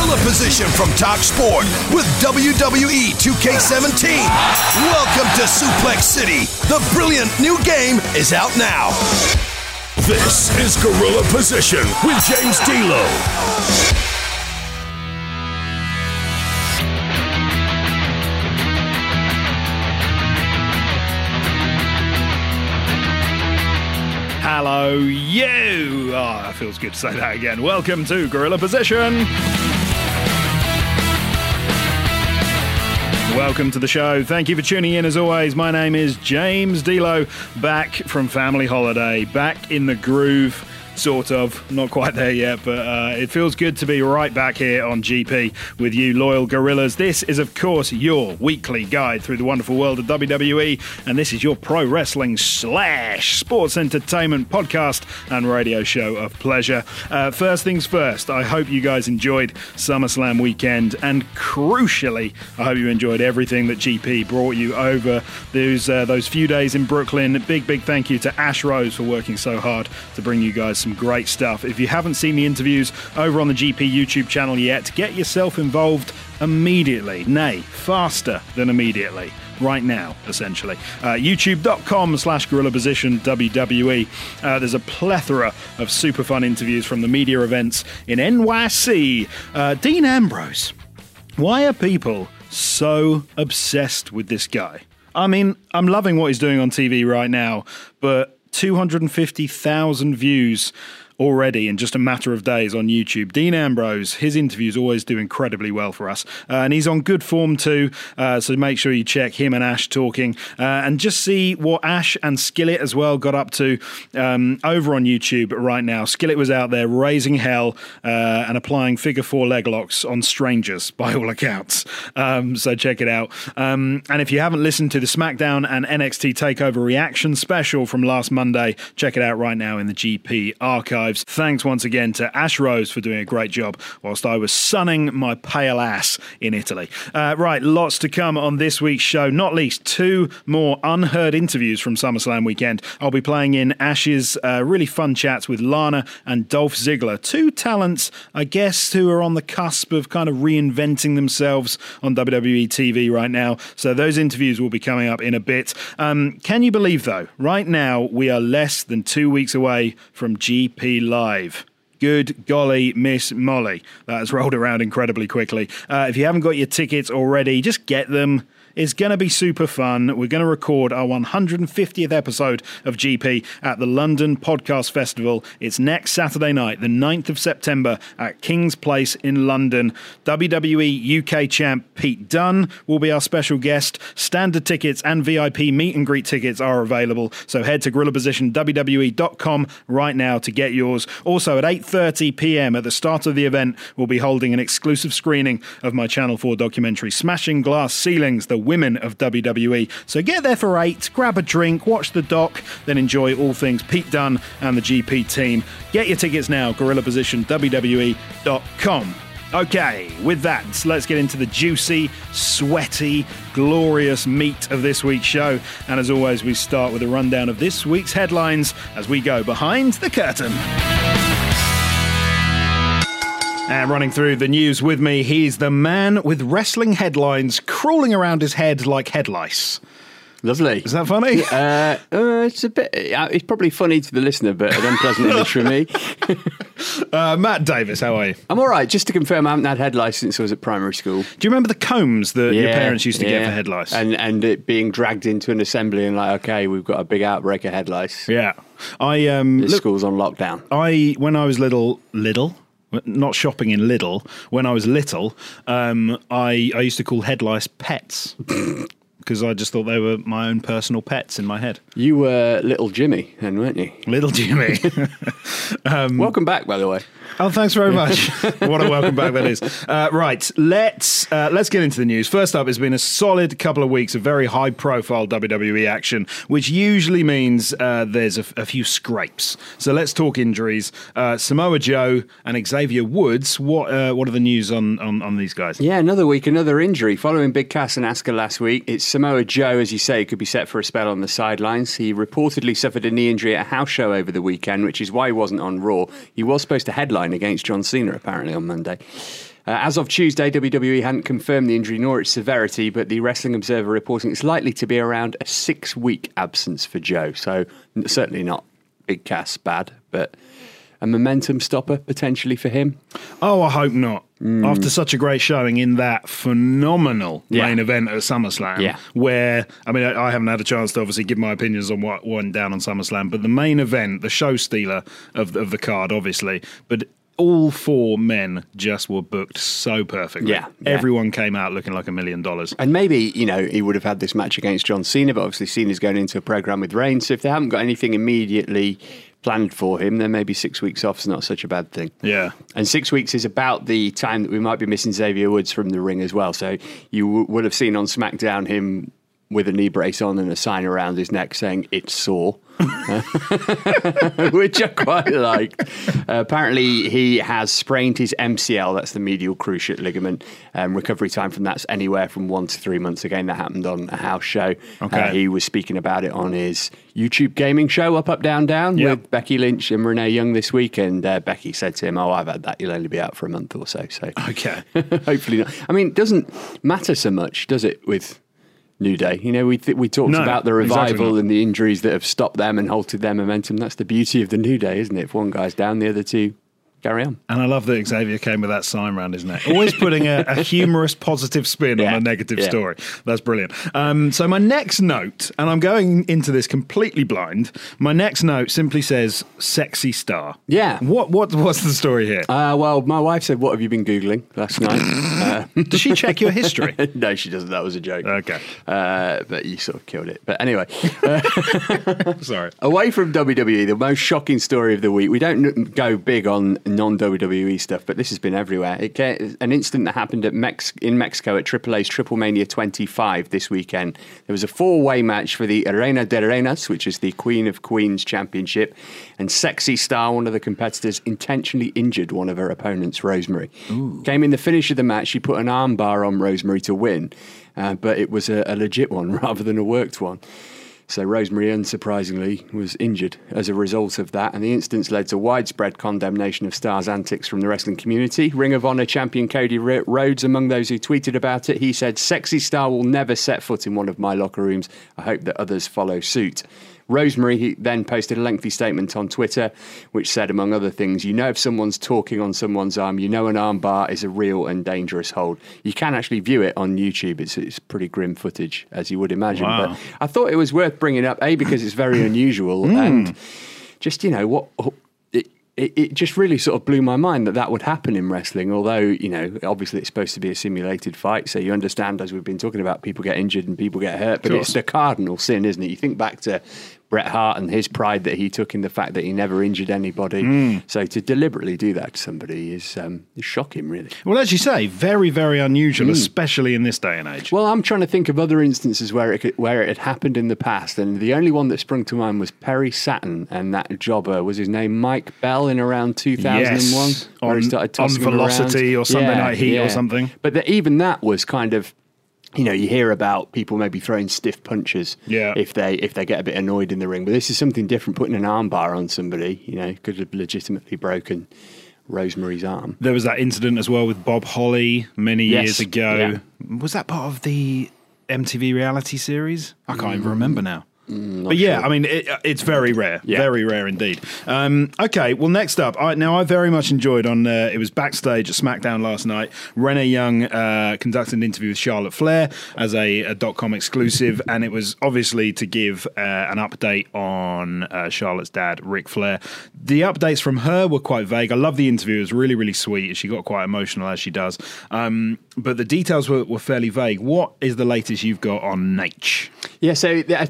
Gorilla Position from Talk Sport with WWE 2K17. Welcome to Suplex City. The brilliant new game is out now. This is Gorilla Position with James D'Lo. Hello, you! Oh, that feels good to say that again. Welcome to Gorilla Position. Welcome to the show. Thank you for tuning in as always. My name is James D'Lo, back from family holiday, back in the groove. Sort of. Not quite there yet, but it feels good to be right back here on GP with you loyal gorillas. This is, of course, your weekly guide through the wonderful world of WWE, and this is your pro wrestling / sports entertainment podcast and radio show of pleasure. First things first, I hope you guys enjoyed SummerSlam weekend, and crucially, I hope you enjoyed everything that GP brought you over those few days in Brooklyn. Big thank you to Ash Rose for working so hard to bring you guys some great stuff. If you haven't seen the interviews over on the GP YouTube channel yet, get yourself involved immediately. Nay, faster than immediately. Right now, essentially. YouTube.com/Gorilla Position WWE. There's a plethora of super fun interviews from the media events in NYC. Dean Ambrose. Why are people so obsessed with this guy? I mean, I'm loving what he's doing on TV right now, but 250,000 views already in just a matter of days on YouTube. Dean Ambrose, his interviews always do incredibly well for us. And he's on good form too, so make sure you check him and Ash talking and just see what Ash and Skillet as well got up to over on YouTube right now. Skillet was out there raising hell and applying figure 4 leg locks on strangers, by all accounts. So check it out. And if you haven't listened to the SmackDown and NXT TakeOver reaction special from last Monday, check it out right now in the GP archive. Thanks once again to Ash Rose for doing a great job whilst I was sunning my pale ass in Italy. Right, lots to come on this week's show, not least 2 more unheard interviews from SummerSlam weekend. I'll be playing in Ash's really fun chats with Lana and Dolph Ziggler, 2 talents, I guess, who are on the cusp of kind of reinventing themselves on WWE TV right now. So those interviews will be coming up in a bit. Can you believe, though, right now we are less than 2 weeks away from GP Live. Good golly, Miss Molly. That has rolled around incredibly quickly. If you haven't got your tickets already, just get them. It's going to be super fun. We're going to record our 150th episode of GP at the London Podcast Festival. It's next Saturday night, the 9th of September at King's Place in London. WWE UK champ Pete Dunne will be our special guest. Standard tickets and VIP meet and greet tickets are available, so head to GorillaPositionWWE.com right now to get yours. Also at 8:30 p.m. at the start of the event, we'll be holding an exclusive screening of my Channel 4 documentary, Smashing Glass Ceilings, The Women of WWE. So get there for 8, grab a drink, watch the doc, then enjoy all things Pete Dunne and the GP team. Get your tickets now, GorillaPositionWWE.com. Okay, with that, let's get into the juicy, sweaty, glorious meat of this week's show. And as always, we start with a rundown of this week's headlines as we go behind the curtain. And running through the news with me, he's the man with wrestling headlines crawling around his head like head lice. Lovely. Is that funny? It's a bit. It's probably funny to the listener, but an unpleasant image for me. Matt Davis, how are you? I'm all right. Just to confirm, I haven't had head lice since I was at primary school. Do you remember the combs that your parents used to get for head lice? And it being dragged into an assembly and like, okay, we've got a big outbreak of head lice. Yeah. School's on lockdown. When I was little. Not shopping in Lidl. When I was little, I used to call head lice pets because I just thought they were my own personal pets in my head. You were Little Jimmy then, weren't you? Little Jimmy. Welcome back, by the way. Oh, thanks very much. What a welcome back that is. Right, let's get into the news. First up, it's been a solid couple of weeks of very high-profile WWE action, which usually means there's a few scrapes. So let's talk injuries. Samoa Joe and Xavier Woods. What are the news on these guys? Yeah, another week, another injury. Following Big Cass and Asuka last week, it Samoa Joe, as you say, could be set for a spell on the sidelines. He reportedly suffered a knee injury at a house show over the weekend, which is why he wasn't on Raw. He was supposed to headline against John Cena, apparently, on Monday. As of Tuesday, WWE hadn't confirmed the injury nor its severity, but the Wrestling Observer reporting it's likely to be around a 6-week absence for Joe. So certainly not big cast bad, but a momentum stopper potentially for him. Oh, I hope not. After such a great showing in that phenomenal main event at SummerSlam, where, I mean, I haven't had a chance to obviously give my opinions on what went down on SummerSlam, but the main event, the show stealer of the card, obviously, but all 4 men just were booked so perfectly. Yeah. Everyone came out looking like $1 million. And maybe, he would have had this match against John Cena, but obviously Cena's going into a program with Reigns. So if they haven't got anything immediately planned for him, then maybe 6 weeks off is not such a bad thing. Yeah. And 6 weeks is about the time that we might be missing Xavier Woods from the ring as well. So you would have seen on SmackDown him with a knee brace on and a sign around his neck saying it's sore, which I quite liked. Apparently he has sprained his MCL, that's the medial cruciate ligament. Recovery time from that's anywhere from 1 to 3 months. Again, that happened on a house show. He was speaking about it on his YouTube gaming show, Up, Down, Down, with Becky Lynch and Renee Young this week. And Becky said to him, I've had that, you'll only be out for a month or so. So hopefully not. I mean, it doesn't matter so much, does it, with New Day? We talked about the revival and the injuries that have stopped them and halted their momentum. That's the beauty of the New Day, isn't it? If one guy's down, the other two carry on. And I love that Xavier came with that sign around his neck. Always putting a humorous, positive spin on a negative story. That's brilliant. So my next note, and I'm going into this completely blind, my next note simply says, sexy star. Yeah. What's the story here? Well, my wife said, what have you been Googling last night? Does she check your history? No, she doesn't. That was a joke. Okay. But you sort of killed it. But anyway. Sorry. Away from WWE, the most shocking story of the week. We don't go big on non-WWE stuff, but this has been everywhere. An incident that happened in Mexico at AAA's Triple Mania 25 this weekend. There was a 4-way match for the Reina de Reinas, which is the Queen of Queens Championship, and Sexy Star, one of the competitors, intentionally injured one of her opponents, Rosemary. Ooh. Came in the finish of the match, she put an arm bar on Rosemary to win, but it was a legit one rather than a worked one. So Rosemary, unsurprisingly, was injured as a result of that, and the incident led to widespread condemnation of Star's antics from the wrestling community. Ring of Honor champion Cody Rhodes among those who tweeted about it. He said, "Sexy Star will never set foot in one of my locker rooms. I hope that others follow suit." Rosemary, he then posted a lengthy statement on Twitter, which said, among other things, if someone's talking on someone's arm, an arm bar is a real and dangerous hold. You can actually view it on YouTube. It's pretty grim footage, as you would imagine. Wow. But I thought it was worth bringing up, because it's very unusual, and just, it just really sort of blew my mind that would happen in wrestling, although, obviously it's supposed to be a simulated fight, so you understand, as we've been talking about, people get injured and people get hurt, but it's the cardinal sin, isn't it? You think back to Bret Hart and his pride that he took in the fact that he never injured anybody. So to deliberately do that to somebody is shocking, really. Well, as you say, very, very unusual, especially in this day and age. Well, I'm trying to think of other instances where it had happened in the past, and the only one that sprung to mind was Perry Saturn and that jobber, was his name Mike Bell, in around 2001? Yes, where he started tossing on Velocity or something like Heat or something. But even that was kind of, you hear about people maybe throwing stiff punches if they get a bit annoyed in the ring. But this is something different. Putting an arm bar on somebody, could have legitimately broken Rosemary's arm. There was that incident as well with Bob Holly many years ago. Yeah. Was that part of the MTV reality series? I can't even remember now. But yeah, sure. I mean, it's very rare, very rare indeed. Okay, well, next up, I very much enjoyed it was backstage at SmackDown last night. Renee Young conducted an interview with Charlotte Flair as a .com exclusive, and it was obviously to give an update on Charlotte's dad, Ric Flair. The updates from her were quite vague. I love the interview. It was really, really sweet. She got quite emotional, as she does. But the details were fairly vague. What is the latest you've got on Nate? Yeah, so a tweet came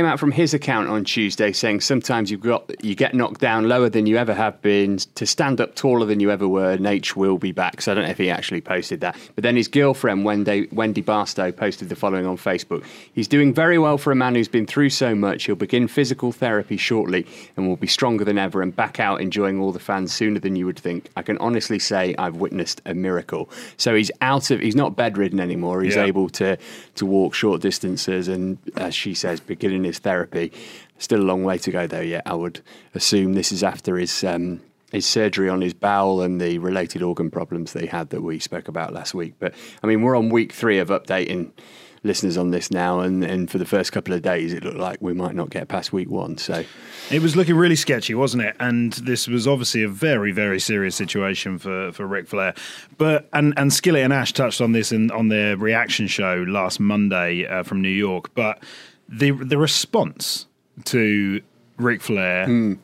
came out from his account on Tuesday saying sometimes you get knocked down lower than you ever have been to stand up taller than you ever were. Nate will be back. So I don't know if he actually posted that. But then his girlfriend, Wendy Barstow, posted the following on Facebook. He's doing very well for a man who's been through so much. He'll begin physical therapy shortly and will be stronger than ever and back out enjoying all the fans sooner than you would think. I can honestly say I've witnessed a miracle. So he's not bedridden anymore. He's able to walk short distances and, as she says, beginning his therapy. Still a long way to go though yet. I would assume this is after his surgery on his bowel and the related organ problems that he had that we spoke about last week. But I mean, we're on week 3 of updating listeners on this now, and for the first couple of days it looked like we might not get past week 1. So it was looking really sketchy, wasn't it? And this was obviously a very, very serious situation for Ric Flair. But and Skillet and Ash touched on this on their reaction show last Monday from New York. But the response to Ric Flair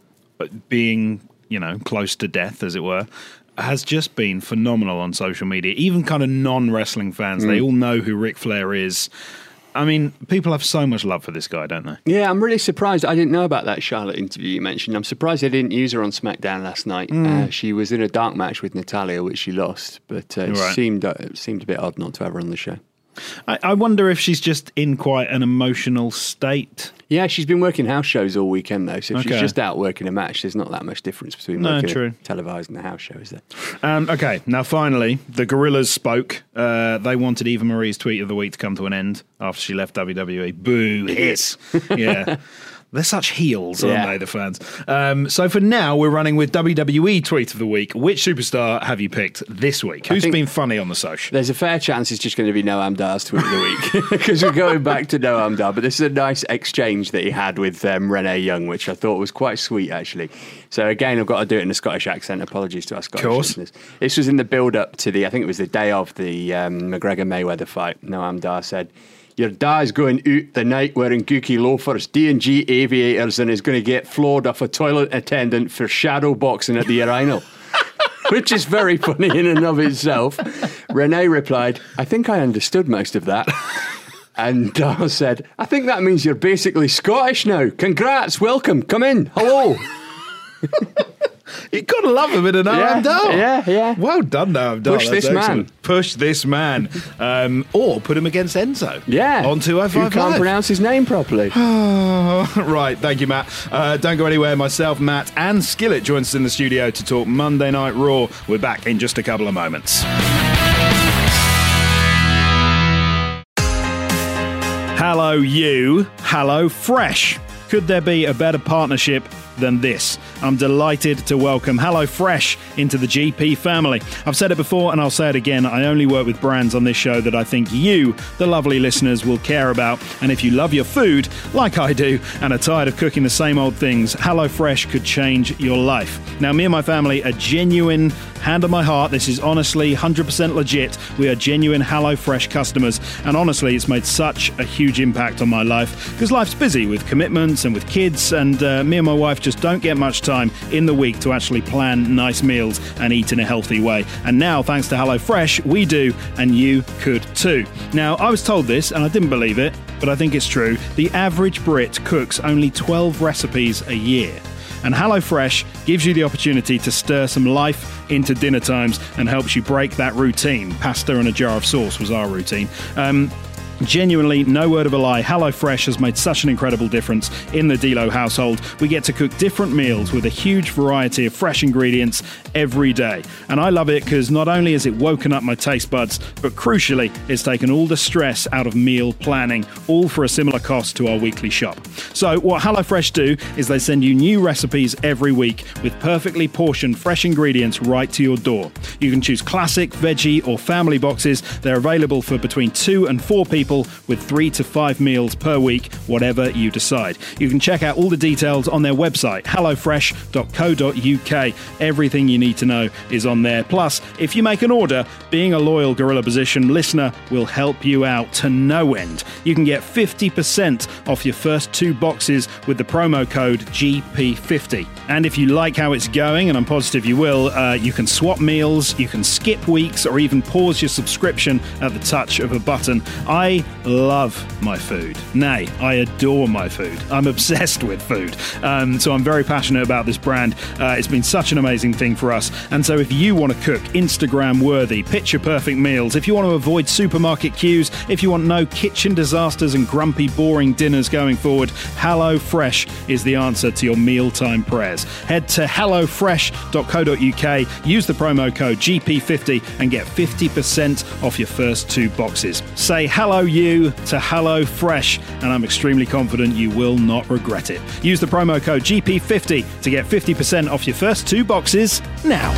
being, close to death, as it were, has just been phenomenal on social media. Even kind of non-wrestling fans, they all know who Ric Flair is. I mean, people have so much love for this guy, don't they? Yeah, I'm really surprised. I didn't know about that Charlotte interview you mentioned. I'm surprised they didn't use her on SmackDown last night. She was in a dark match with Natalya, which she lost, but it seemed a bit odd not to have her on the show. I wonder if she's just in quite an emotional state. Yeah, she's been working house shows all weekend, though, so if she's just out working a match, there's not that much difference between working televised and a house show, is there? Okay, now finally, the Gorillas spoke. They wanted Eva Marie's tweet of the week to come to an end after she left WWE. Boo, hiss. Yeah. They're such heels, aren't they, the fans? So for now, we're running with WWE Tweet of the Week. Which superstar have you picked this week? Who's been funny on the social? There's a fair chance it's just going to be Noam Dar's Tweet of the Week, because we're going back to Noam Dar. But this is a nice exchange that he had with Renee Young, which I thought was quite sweet, actually. So again, I've got to do it in a Scottish accent. Apologies to our Scottish listeners. This was in the build-up to I think it was the day of the McGregor-Mayweather fight. Noam Dar said, "Your dad's going out the night wearing Gookie loafers, D&G aviators, and is going to get floored off a toilet attendant for shadow boxing at the urinal." Which is very funny in and of itself. Renee replied, "I think I understood most of that." And Dar said, "I think that means you're basically Scottish now. Congrats, welcome, come in, hello." You gotta love a bit of Noam Dar. Yeah. Well done, Noam Dar. Push this man. Push this man. Or put him against Enzo. Yeah. On 2055. Who can't pronounce his name properly. Right, thank you, Matt. Don't go anywhere. Myself, Matt, and Skillet join us in the studio to talk Monday Night Raw. We're back in just a couple of moments. Hello, you. Hello, Fresh. Could there be a better partnership than this? I'm delighted to welcome HelloFresh into the GP family. I've said it before and I'll say it again. I only work with brands on this show that I think you, the lovely listeners, will care about. And if you love your food, like I do, and are tired of cooking the same old things, HelloFresh could change your life. Now, me and my family are genuine, hand on my heart, this is honestly 100% legit. We are genuine HelloFresh customers. And honestly, it's made such a huge impact on my life because life's busy with commitments and with kids, and me and my wife just don't get much time in the week to actually plan nice meals and eat in a healthy way. And now, thanks to HelloFresh, we do, and you could too. Now, I was told this, and I didn't believe it, but I think it's true. The average Brit cooks only 12 recipes a year. And HelloFresh gives you the opportunity to stir some life into dinner times and helps you break that routine. Pasta and a jar of sauce was our routine. Genuinely, no word of a lie, HelloFresh has made such an incredible difference in the D'Lo household. We get to cook different meals with a huge variety of fresh ingredients every day. And I love it because not only has it woken up my taste buds, but crucially, it's taken all the stress out of meal planning, all for a similar cost to our weekly shop. So what HelloFresh do is they send you new recipes every week with perfectly portioned fresh ingredients right to your door. You can choose classic, veggie, or family boxes. They're available for between 2 and 4 people with 3 to 5 meals per week, whatever you decide. You can check out all the details on their website, hellofresh.co.uk. Everything you need to know is on there. Plus, if you make an order, being a loyal Gorilla Position listener will help you out to no end. You can get 50% off your first 2 boxes with the promo code GP50. And if you like how it's going, and I'm positive you will, you can swap meals, you can skip weeks, or even pause your subscription at the touch of a button. I I love my food. Nay, I adore my food. I'm obsessed with food. So I'm very passionate about this brand. It's been such an amazing thing for us. And so if you want to cook Instagram-worthy, picture-perfect meals, if you want to avoid supermarket queues, if you want no kitchen disasters and grumpy, boring dinners going forward, HelloFresh is the answer to your mealtime prayers. Head to hellofresh.co.uk, use the promo code GP50 and get 50% off your first 2 boxes. Say hello you to HelloFresh and I'm extremely confident you will not regret it. Use the promo code GP50 to get 50% off your first 2 boxes now.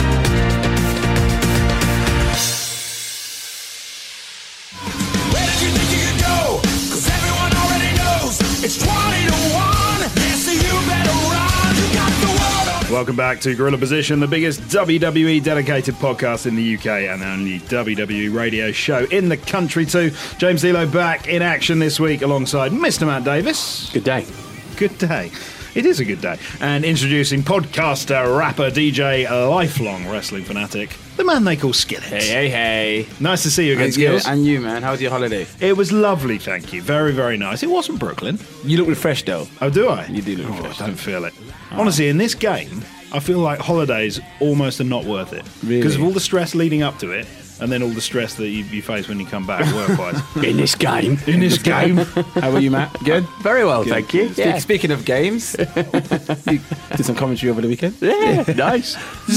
Where did you think you could go? 'Cause everyone already knows it's 20 to 1. Yeah, so you better run. You got the world on. Welcome back to Gorilla Position, the biggest WWE dedicated podcast in the UK and only WWE radio show in the country too. James D'Lo back in action this week alongside Mr. Matt Davis. Good day. Good day. It is a good day. And introducing podcaster, rapper, DJ, lifelong wrestling fanatic, the man they call Skillet. Hey. Nice to see you again, Skills. And you, man. How was your holiday? It was lovely, thank you. Very, very nice. It wasn't Brooklyn. You look refreshed, though. Oh, do I? You do look refreshed. I don't feel it. Honestly, in this game, I feel like holidays almost are not worth it. Really? Because of all the stress leading up to it, and then all the stress that you face when you come back work-wise. In this game. In this game. How are you, Matt? Good? Very well, Good. thank you. Yeah. Speaking of games, you did some commentary over the weekend? Yeah, nice.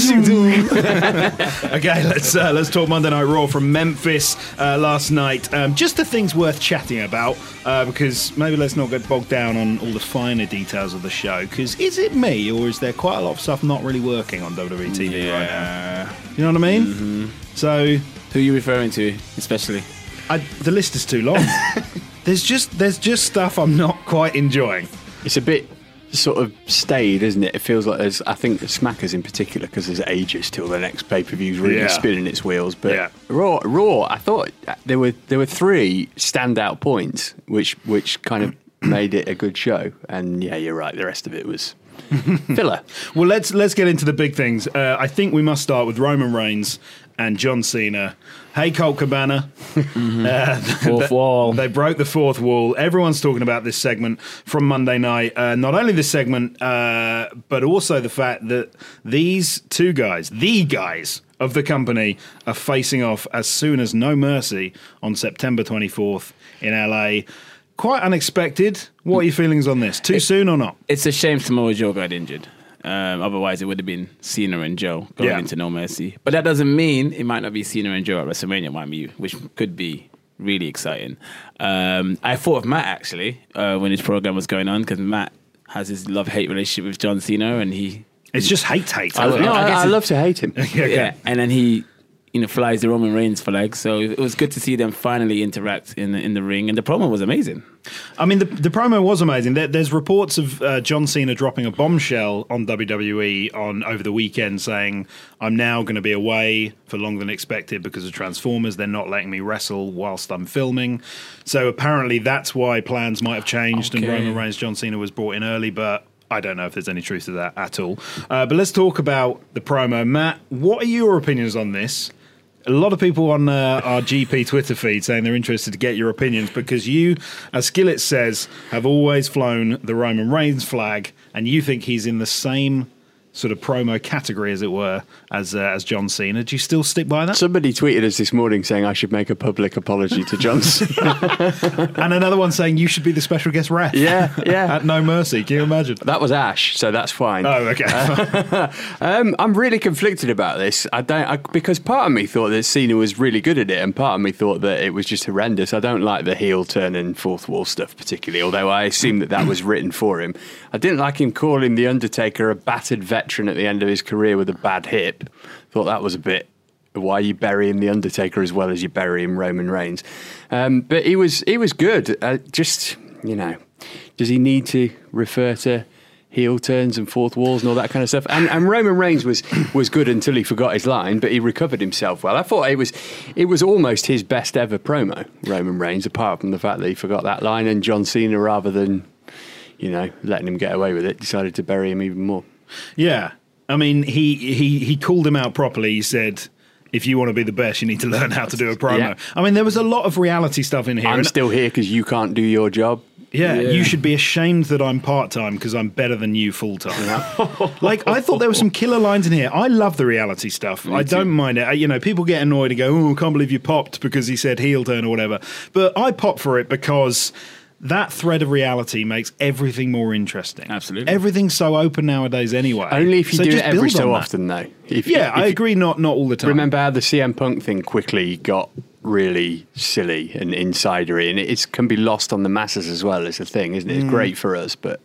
Okay, let's talk Monday Night Raw from Memphis last night. Just the things worth chatting about, because maybe let's not get bogged down on all the finer details of the show. Because is it me, or is there quite a lot of stuff not really working on WWE TV right now? You know what I mean? Mm-hmm. So, who are you referring to, especially? The list is too long. There's just stuff I'm not quite enjoying. It's a bit sort of stayed, isn't it? It feels like there's, I think, the Smackers in particular, because there's ages till the next pay-per-view's really spinning its wheels. But Raw, I thought there were 3 standout points, which kind of made it a good show. And yeah, you're right. The rest of it was filler. Well, let's get into the big things. I think we must start with Roman Reigns and John Cena. Hey, Colt Cabana. Fourth wall. They broke the 4th wall. Everyone's talking about this segment from Monday night. Not only this segment, but also the fact that these 2 guys, the guys of the company, are facing off as soon as No Mercy on September 24th in LA. Quite unexpected. What are your feelings on this? Too soon or not? It's a shame Samoa Joe got injured. Otherwise, it would have been Cena and Joe going into No Mercy. But that doesn't mean it might not be Cena and Joe at WrestleMania, which could be really exciting. I thought of Matt, actually, when his program was going on, because Matt has his love-hate relationship with John Cena, and It's just hate. I love to hate him. Yeah, and then he flies the Roman Reigns flag. So it was good to see them finally interact in the ring, and the promo was amazing. I mean, the promo was amazing. There's reports of John Cena dropping a bombshell on WWE over the weekend saying, I'm now going to be away for longer than expected because of Transformers. They're not letting me wrestle whilst I'm filming. So apparently that's why plans might have changed and Roman Reigns, John Cena was brought in early, but I don't know if there's any truth to that at all. But let's talk about the promo. Matt, what are your opinions on this? A lot of people on our GP Twitter feed saying they're interested to get your opinions because you, as Skillet says, have always flown the Roman Reigns flag and you think he's in the same sort of promo category, as it were, as John Cena. Do you still stick by that? Somebody tweeted us this morning saying I should make a public apology to John Cena. And another one saying you should be the special guest ref. Yeah. At No Mercy. Can you imagine? That was Ash, so that's fine. Oh, okay. I'm really conflicted about this. Because part of me thought that Cena was really good at it, and part of me thought that it was just horrendous. I don't like the heel turn and 4th wall stuff particularly, although I assume that was written for him. I didn't like him calling The Undertaker a battered veteran at the end of his career with a bad hip. Thought that was a bit, why are you burying The Undertaker as well as you burying Roman Reigns? But he was good. Just, does he need to refer to heel turns and 4th walls and all that kind of stuff? And Roman Reigns was good until he forgot his line, but he recovered himself well. I thought it was almost his best ever promo, Roman Reigns, apart from the fact that he forgot that line, and John Cena, rather than letting him get away with it, decided to bury him even more. Yeah. I mean, he called him out properly. He said, if you want to be the best, you need to learn how to do a promo. Yeah. I mean, there was a lot of reality stuff in here. I'm and- still here because you can't do your job. Yeah, you should be ashamed that I'm part-time because I'm better than you full-time. Like, I thought there were some killer lines in here. I love the reality stuff. I don't mind it. You know, people get annoyed and go, oh, I can't believe you popped because he said heel turn or whatever. But I pop for it because that thread of reality makes everything more interesting. Absolutely. Everything's so open nowadays anyway. Only if you do it just every build so on that. often, though. I agree, not all the time. Remember how the CM Punk thing quickly got really silly and insidery, and it can be lost on the masses as well as a thing, isn't it? It's great for us, but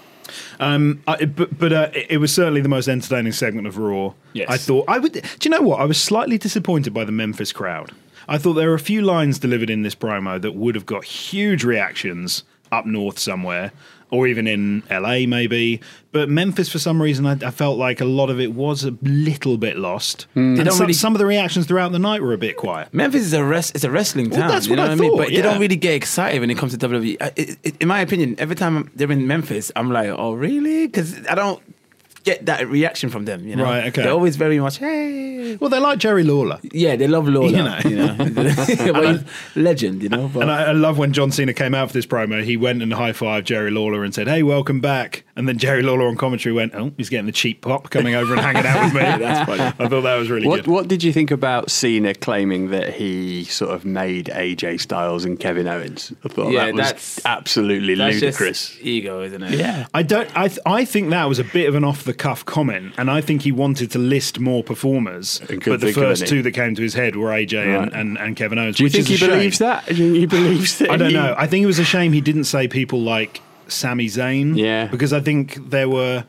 it was certainly the most entertaining segment of Raw. Yes. I thought I would. Do you know what? I was slightly disappointed by the Memphis crowd. I thought there were a few lines delivered in this promo that would have got huge reactions up north somewhere, or even in LA maybe. But Memphis, for some reason, I felt like a lot of it was a little bit lost. And don't some, really- some of the reactions throughout the night were a bit quiet. Memphis is it's a wrestling town. that's you what know I what I mean? thought, But they yeah. don't really get excited when it comes to WWE. In my opinion, every time they're in Memphis, I'm like, oh, really? Because I don't get that reaction from them. You know? Right, okay. They're always very much, hey. Well, they like Jerry Lawler. Yeah, they love Lawler. You know. Well, he's legend, you know. But And I love when John Cena came out for this promo, he went and high-fived Jerry Lawler and said, hey, welcome back. And then Jerry Lawler on commentary went, oh, he's getting the cheap pop coming over and hanging out with me. That's funny. I thought that was really good. what did you think about Cena claiming that he sort of made AJ Styles and Kevin Owens? I thought Yeah, that was that's absolutely that's ludicrous. just ego, isn't it? Yeah. I think that was a bit of an off-the-cuff comment, and I think he wanted to list more performers, And couldn't but the think of first any. two that came to his head were AJ Right. and Kevin Owens. Do you which think is he a shame. believes that? Do you think he believes that? I don't know. I think it was a shame he didn't say people like Sami Zayn. Yeah. Because I think there were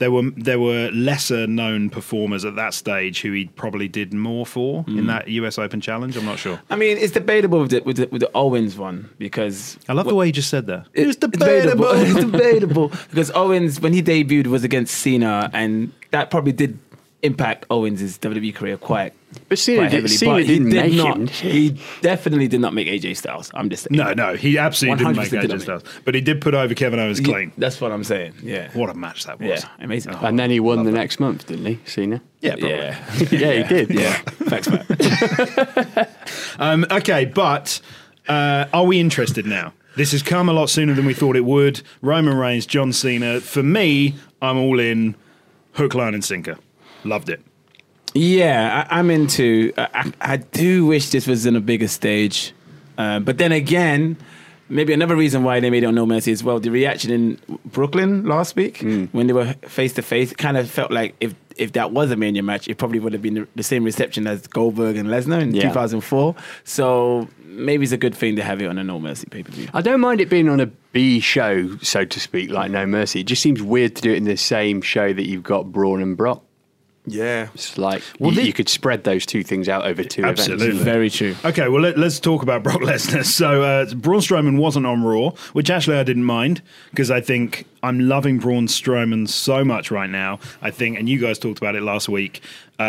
lesser known performers at that stage who he probably did more for in that US Open Challenge. I'm not sure. I mean, it's debatable with the Owens one because I love the way you just said that. It's debatable. It's debatable because Owens, when he debuted, was against Cena, and that probably did impact Owens' WWE career quite. But Cena, quite heavily. Cena But he didn't did make not. him. He definitely did not make AJ Styles. I'm just saying. No, he absolutely didn't make 100% AJ didn't. Styles. But he did put over Kevin Owens clean. That's what I'm saying. Yeah. What a match that was. Yeah. Amazing. And then he won the next month, didn't he, Cena? Yeah, probably. Yeah. Yeah, he did. Yeah. Facts, Matt. Okay, but are we interested now? This has come a lot sooner than we thought it would. Roman Reigns, John Cena. For me, I'm all in hook, line, and sinker. Loved it. Yeah, I'm into. I do wish this was in a bigger stage, but then again, maybe another reason why they made it on No Mercy as well. The reaction in Brooklyn last week when they were face to face kind of felt like if that was a Mania match, it probably would have been the same reception as Goldberg and Lesnar in 2004. So maybe it's a good thing to have it on a No Mercy pay per view. I don't mind it being on a B show, so to speak, like No Mercy. It just seems weird to do it in the same show that you've got Braun and Brock. Yeah, It's like Well, you could spread those two things out over two Absolutely. events. very true. Okay, well, let's talk about Brock Lesnar. So, Braun Strowman wasn't on Raw, which actually I didn't mind because I think I'm loving Braun Strowman so much right now. I think, and you guys talked about it last week,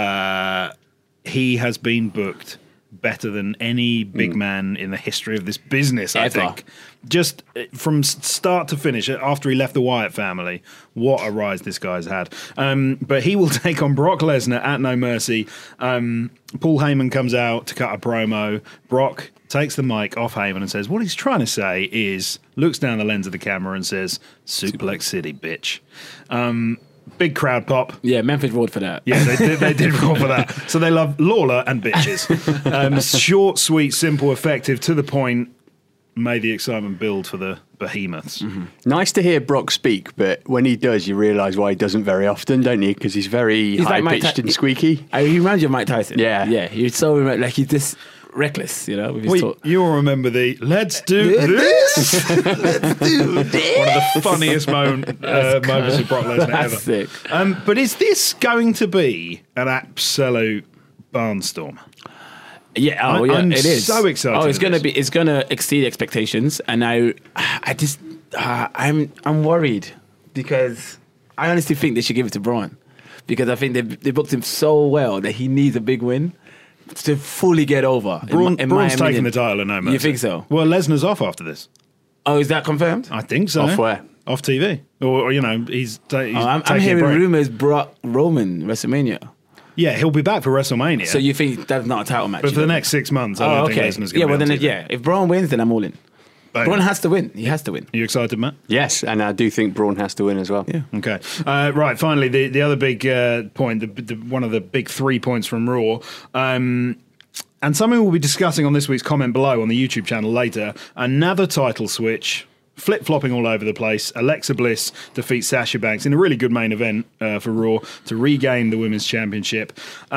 he has been booked better than any big man in the history of this business, I Ever. think. Just from start to finish, after he left the Wyatt family, what a rise this guy's had. But he will take on Brock Lesnar at No Mercy. Paul Heyman comes out to cut a promo. Brock takes the mic off Heyman and says, what he's trying to say is, looks down the lens of the camera and says, Suplex City, bitch. Big crowd pop. Yeah, Memphis roared for that. Yeah, they did roll for that. So they love Lawler and bitches. Short, sweet, simple, effective, to the point. May the excitement build for the behemoths. Nice to hear Brock speak, but when he does, you realise why he doesn't very often, don't you? Because he's very He's like Mike high-pitched Ty- and squeaky. He reminds you of Mike Tyson. Yeah. yeah. He's so like he's just reckless, you know. With his Well, talk. you'll remember the "Let's do this." Let's do this. One of the funniest moments of Brock Lesnar That's ever. sick. But is this going to be an absolute barnstorm? Yeah, I'm it is. so excited Oh, it's for gonna this. be. It's gonna exceed expectations, and I just, I'm worried because I honestly think they should give it to Braun because I think they booked him so well that he needs a big win to fully get over. Braun's in my taking opinion. the title, no mercy. You think so? Well, Lesnar's off after this. Oh, is that confirmed? I think so. Off where? Off TV, or you know, he's I'm taking hearing a break. rumors Brock Roman WrestleMania. Yeah, he'll be back for WrestleMania. So you think that's not a title match? but for the next 6 months, I don't think Lesnar's going to be well on then, TV. yeah. If Braun wins, then I'm all in. Boom. Braun has to win. He has to win. Are you excited, Matt? Yes, and I do think Braun has to win as well. Yeah. Okay. Right, finally, the other big point, one of the big 3 points from Raw, and something we'll be discussing on this week's comment below on the YouTube channel later, another title switch, flip-flopping all over the place. Alexa Bliss defeats Sasha Banks in a really good main event for Raw to regain the Women's Championship.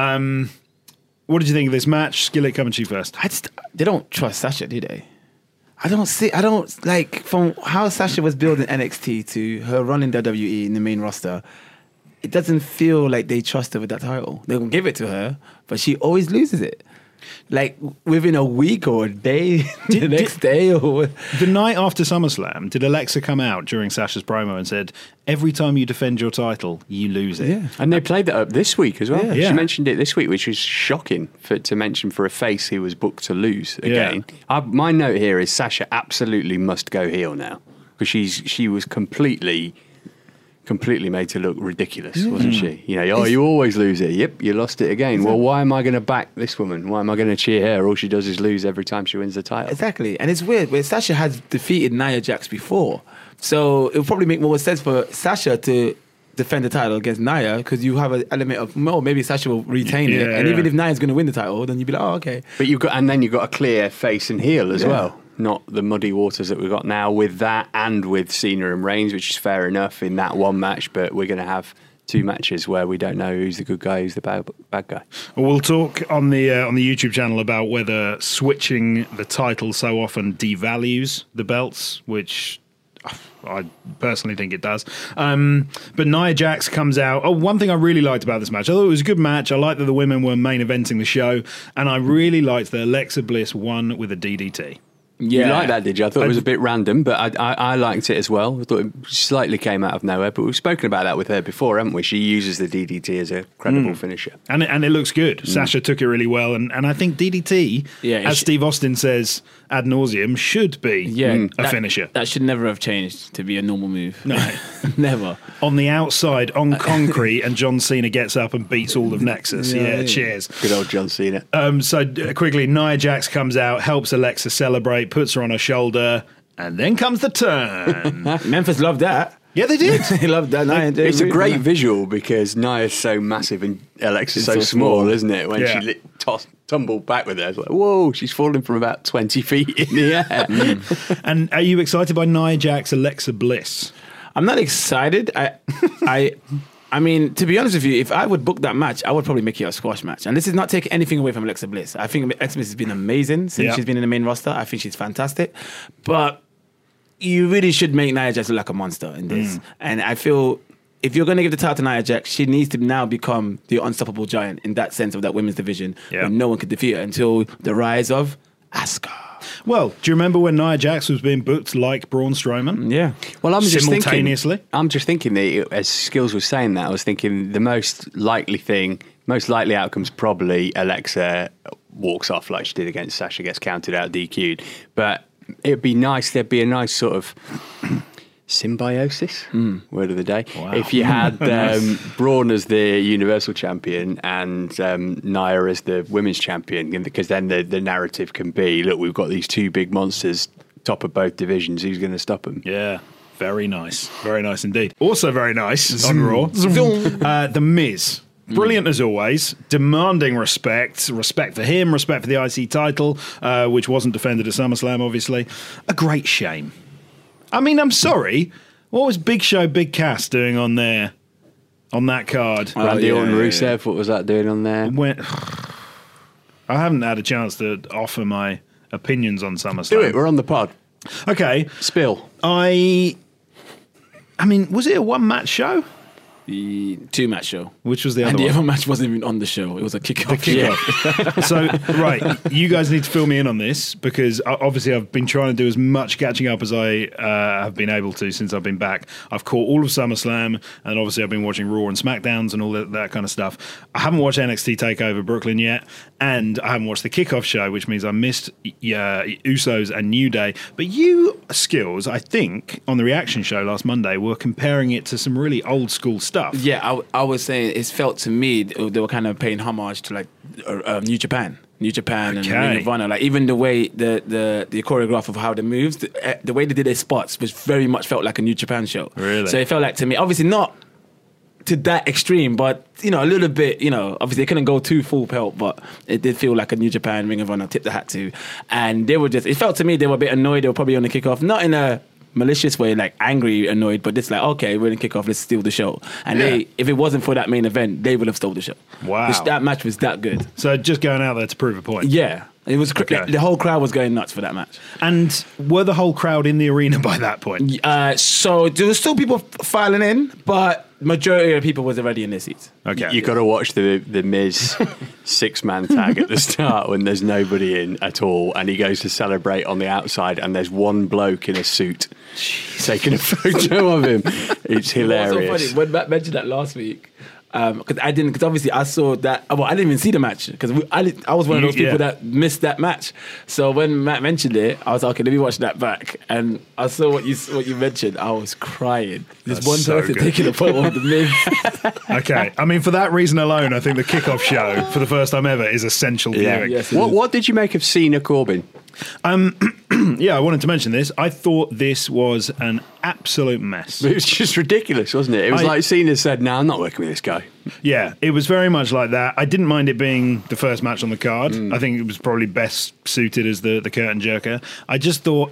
What did you think of this match? Skillet, coming to you first. They don't trust Sasha, do they? I don't like from how Sasha was building NXT to her running WWE in the main roster. It doesn't feel like they trust her with that title. They'll give it to her, but she always loses it. Like within a week or a day, the next day or The night after SummerSlam, did Alexa come out during Sasha's promo and said, every time you defend your title, you lose it? yeah. And they played that up this week as well. Yeah. She mentioned it this week, which was shocking to mention for a face who was booked to lose again. My note here is Sasha absolutely must go heel now because she was completely made to look ridiculous, wasn't she? You know, you always lose it. Yep, you lost it again. Well, why am I going to back this woman? Why am I going to cheer her? All she does is lose every time she wins the title. Exactly. And it's weird, but Sasha has defeated Nia Jax before. So it would probably make more sense for Sasha to defend the title against Nia because you have an element of, maybe Sasha will retain it. And even if Nia's going to win the title, then you'd be like, oh, okay. But you've got a clear face and heel as well. Not the muddy waters that we've got now with that and with Cena and Reigns, which is fair enough in that one match, but we're going to have 2 matches where we don't know who's the good guy, who's the bad guy. We'll talk on the YouTube channel about whether switching the title so often devalues the belts, which I personally think it does. But Nia Jax comes out. Oh, one thing I really liked about this match, I thought it was a good match. I liked that the women were main eventing the show, and I really liked that Alexa Bliss won with a DDT. You like that, did you? I thought it was a bit random, but I liked it as well. I thought it slightly came out of nowhere, but we've spoken about that with her before, haven't we? She uses the DDT as a credible finisher. And it looks good. Sasha took it really well, and I think DDT, as Steve Austin says ad nauseum, should be a finisher. That should never have changed to be a normal move. No. Never. On the outside, on concrete, and John Cena gets up and beats all of Nexus. Cheers. Good old John Cena. Quickly, Nia Jax comes out, helps Alexa celebrate, puts her on her shoulder, and then comes the turn. Memphis loved that. Yeah, they did. They loved that. It's a great visual because Nia's so massive and Alexa's so small, isn't it? When she tumbled back with her, it's like, whoa, she's falling from about 20 feet in the air. And are you excited by Nia Jax, Alexa Bliss? I'm not excited. I mean, to be honest with you, if I would book that match, I would probably make it a squash match. And this is not taking anything away from Alexa Bliss. I think Alexa Bliss has been amazing since she's been in the main roster. I think she's fantastic. But you really should make Nia Jax look like a monster in this. And I feel if you're going to give the title to Nia Jax, she needs to now become the unstoppable giant in that sense of that women's division where no one could defeat her until the rise of Asuka. Well, do you remember when Nia Jax was being booked like Braun Strowman? Yeah. Well, I'm just simultaneously. thinking that as Skills was saying that, I was thinking the most likely outcome's probably Alexa walks off like she did against Sasha, gets counted out, DQ'd. But it'd be nice. There'd be a nice sort of symbiosis, word of the day. Wow. If you had Braun as the Universal Champion and Nia as the Women's Champion, because then the narrative can be, look, we've got these 2 big monsters, top of both divisions, who's going to stop them? Yeah, very nice. Very nice indeed. Also very nice on Raw, The Miz. Brilliant as always, demanding respect for him, respect for the IC title, which wasn't defended at SummerSlam, obviously. A great shame. I mean, I'm sorry. What was Big Show, Big Cass doing on there, on that card? Randy Orton, Rusev, what was that doing on there? I haven't had a chance to offer my opinions on SummerSlam. Do it, we're on the pod. Okay. Spill. I mean, was it a one-match show? The 2-match show. Which was the other And the one? other match wasn't even on the show. It was a kickoff. So, right, you guys need to fill me in on this because obviously I've been trying to do as much catching up as I have been able to since I've been back. I've caught all of SummerSlam and obviously I've been watching Raw and SmackDowns and all that kind of stuff. I haven't watched NXT TakeOver Brooklyn yet and I haven't watched the kickoff show, which means I missed Usos and New Day. But you, Skills, I think, on the reaction show last Monday were comparing it to some really old school stuff. stuff. Yeah, I was saying it's felt to me they were kind of paying homage to like New Japan and Ring of Honor. Like even the way the choreograph of how they moves, the way they did their spots was very much felt like a New Japan show. Really? So it felt like to me, obviously not to that extreme, but a little bit. Obviously they couldn't go too full pelt, but it did feel like a New Japan Ring of Honor. Tip the hat to, and they were just. It felt to me they were a bit annoyed. They were probably on the kickoff, not in a malicious way, like angry, annoyed, but it's like, okay, we're in kickoff, let's steal the show. And if it wasn't for that main event, they would have stole the show. Wow. That match was that good. So just going out there to prove a point. Yeah. It was Okay. the whole crowd was going nuts for that match. And were the whole crowd in the arena by that point? So there were still people filing in, but majority of people was already in their seats. Okay. You got to watch the Miz 6-man tag at the start when there's nobody in at all, and he goes to celebrate on the outside, and there's one bloke in a suit taking a photo of him. It's hilarious. It was so funny when Matt mentioned that last week. Because obviously I saw that. Well, I didn't even see the match because I was one of those people that missed that match. So when Matt mentioned it, I was like, okay, let me watch that back. And I saw what you mentioned. I was crying. There's That's one so person good. taking a photo of the Miz. Okay. I mean, for that reason alone, I think the kickoff show, for the first time ever, is essential viewing. Yes, it is. What did you make of Cena Corbin? Yeah, I wanted to mention this. I thought this was an absolute mess. It was just ridiculous, wasn't it? It was like Cena said, "No, I'm not working with this guy." Yeah, it was very much like that. I didn't mind it being the first match on the card. I think it was probably best suited as the curtain jerker. I just thought,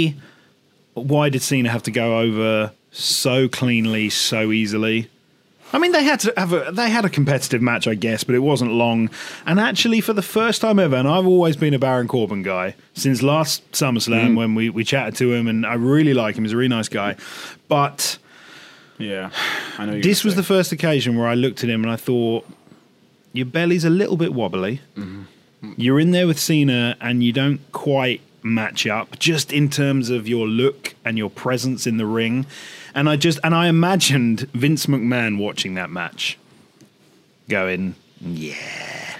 why did Cena have to go over so cleanly, so easily? I mean, they had a competitive match, I guess, but it wasn't long. And actually, for the first time ever, and I've always been a Baron Corbin guy since last SummerSlam when we chatted to him, and I really like him. He's a really nice guy. But Yeah, I know. this was the first occasion where I looked at him and I thought, your belly's a little bit wobbly. You're in there with Cena and you don't quite match up, just in terms of your look and your presence in the ring. And I imagined Vince McMahon watching that match going, yeah,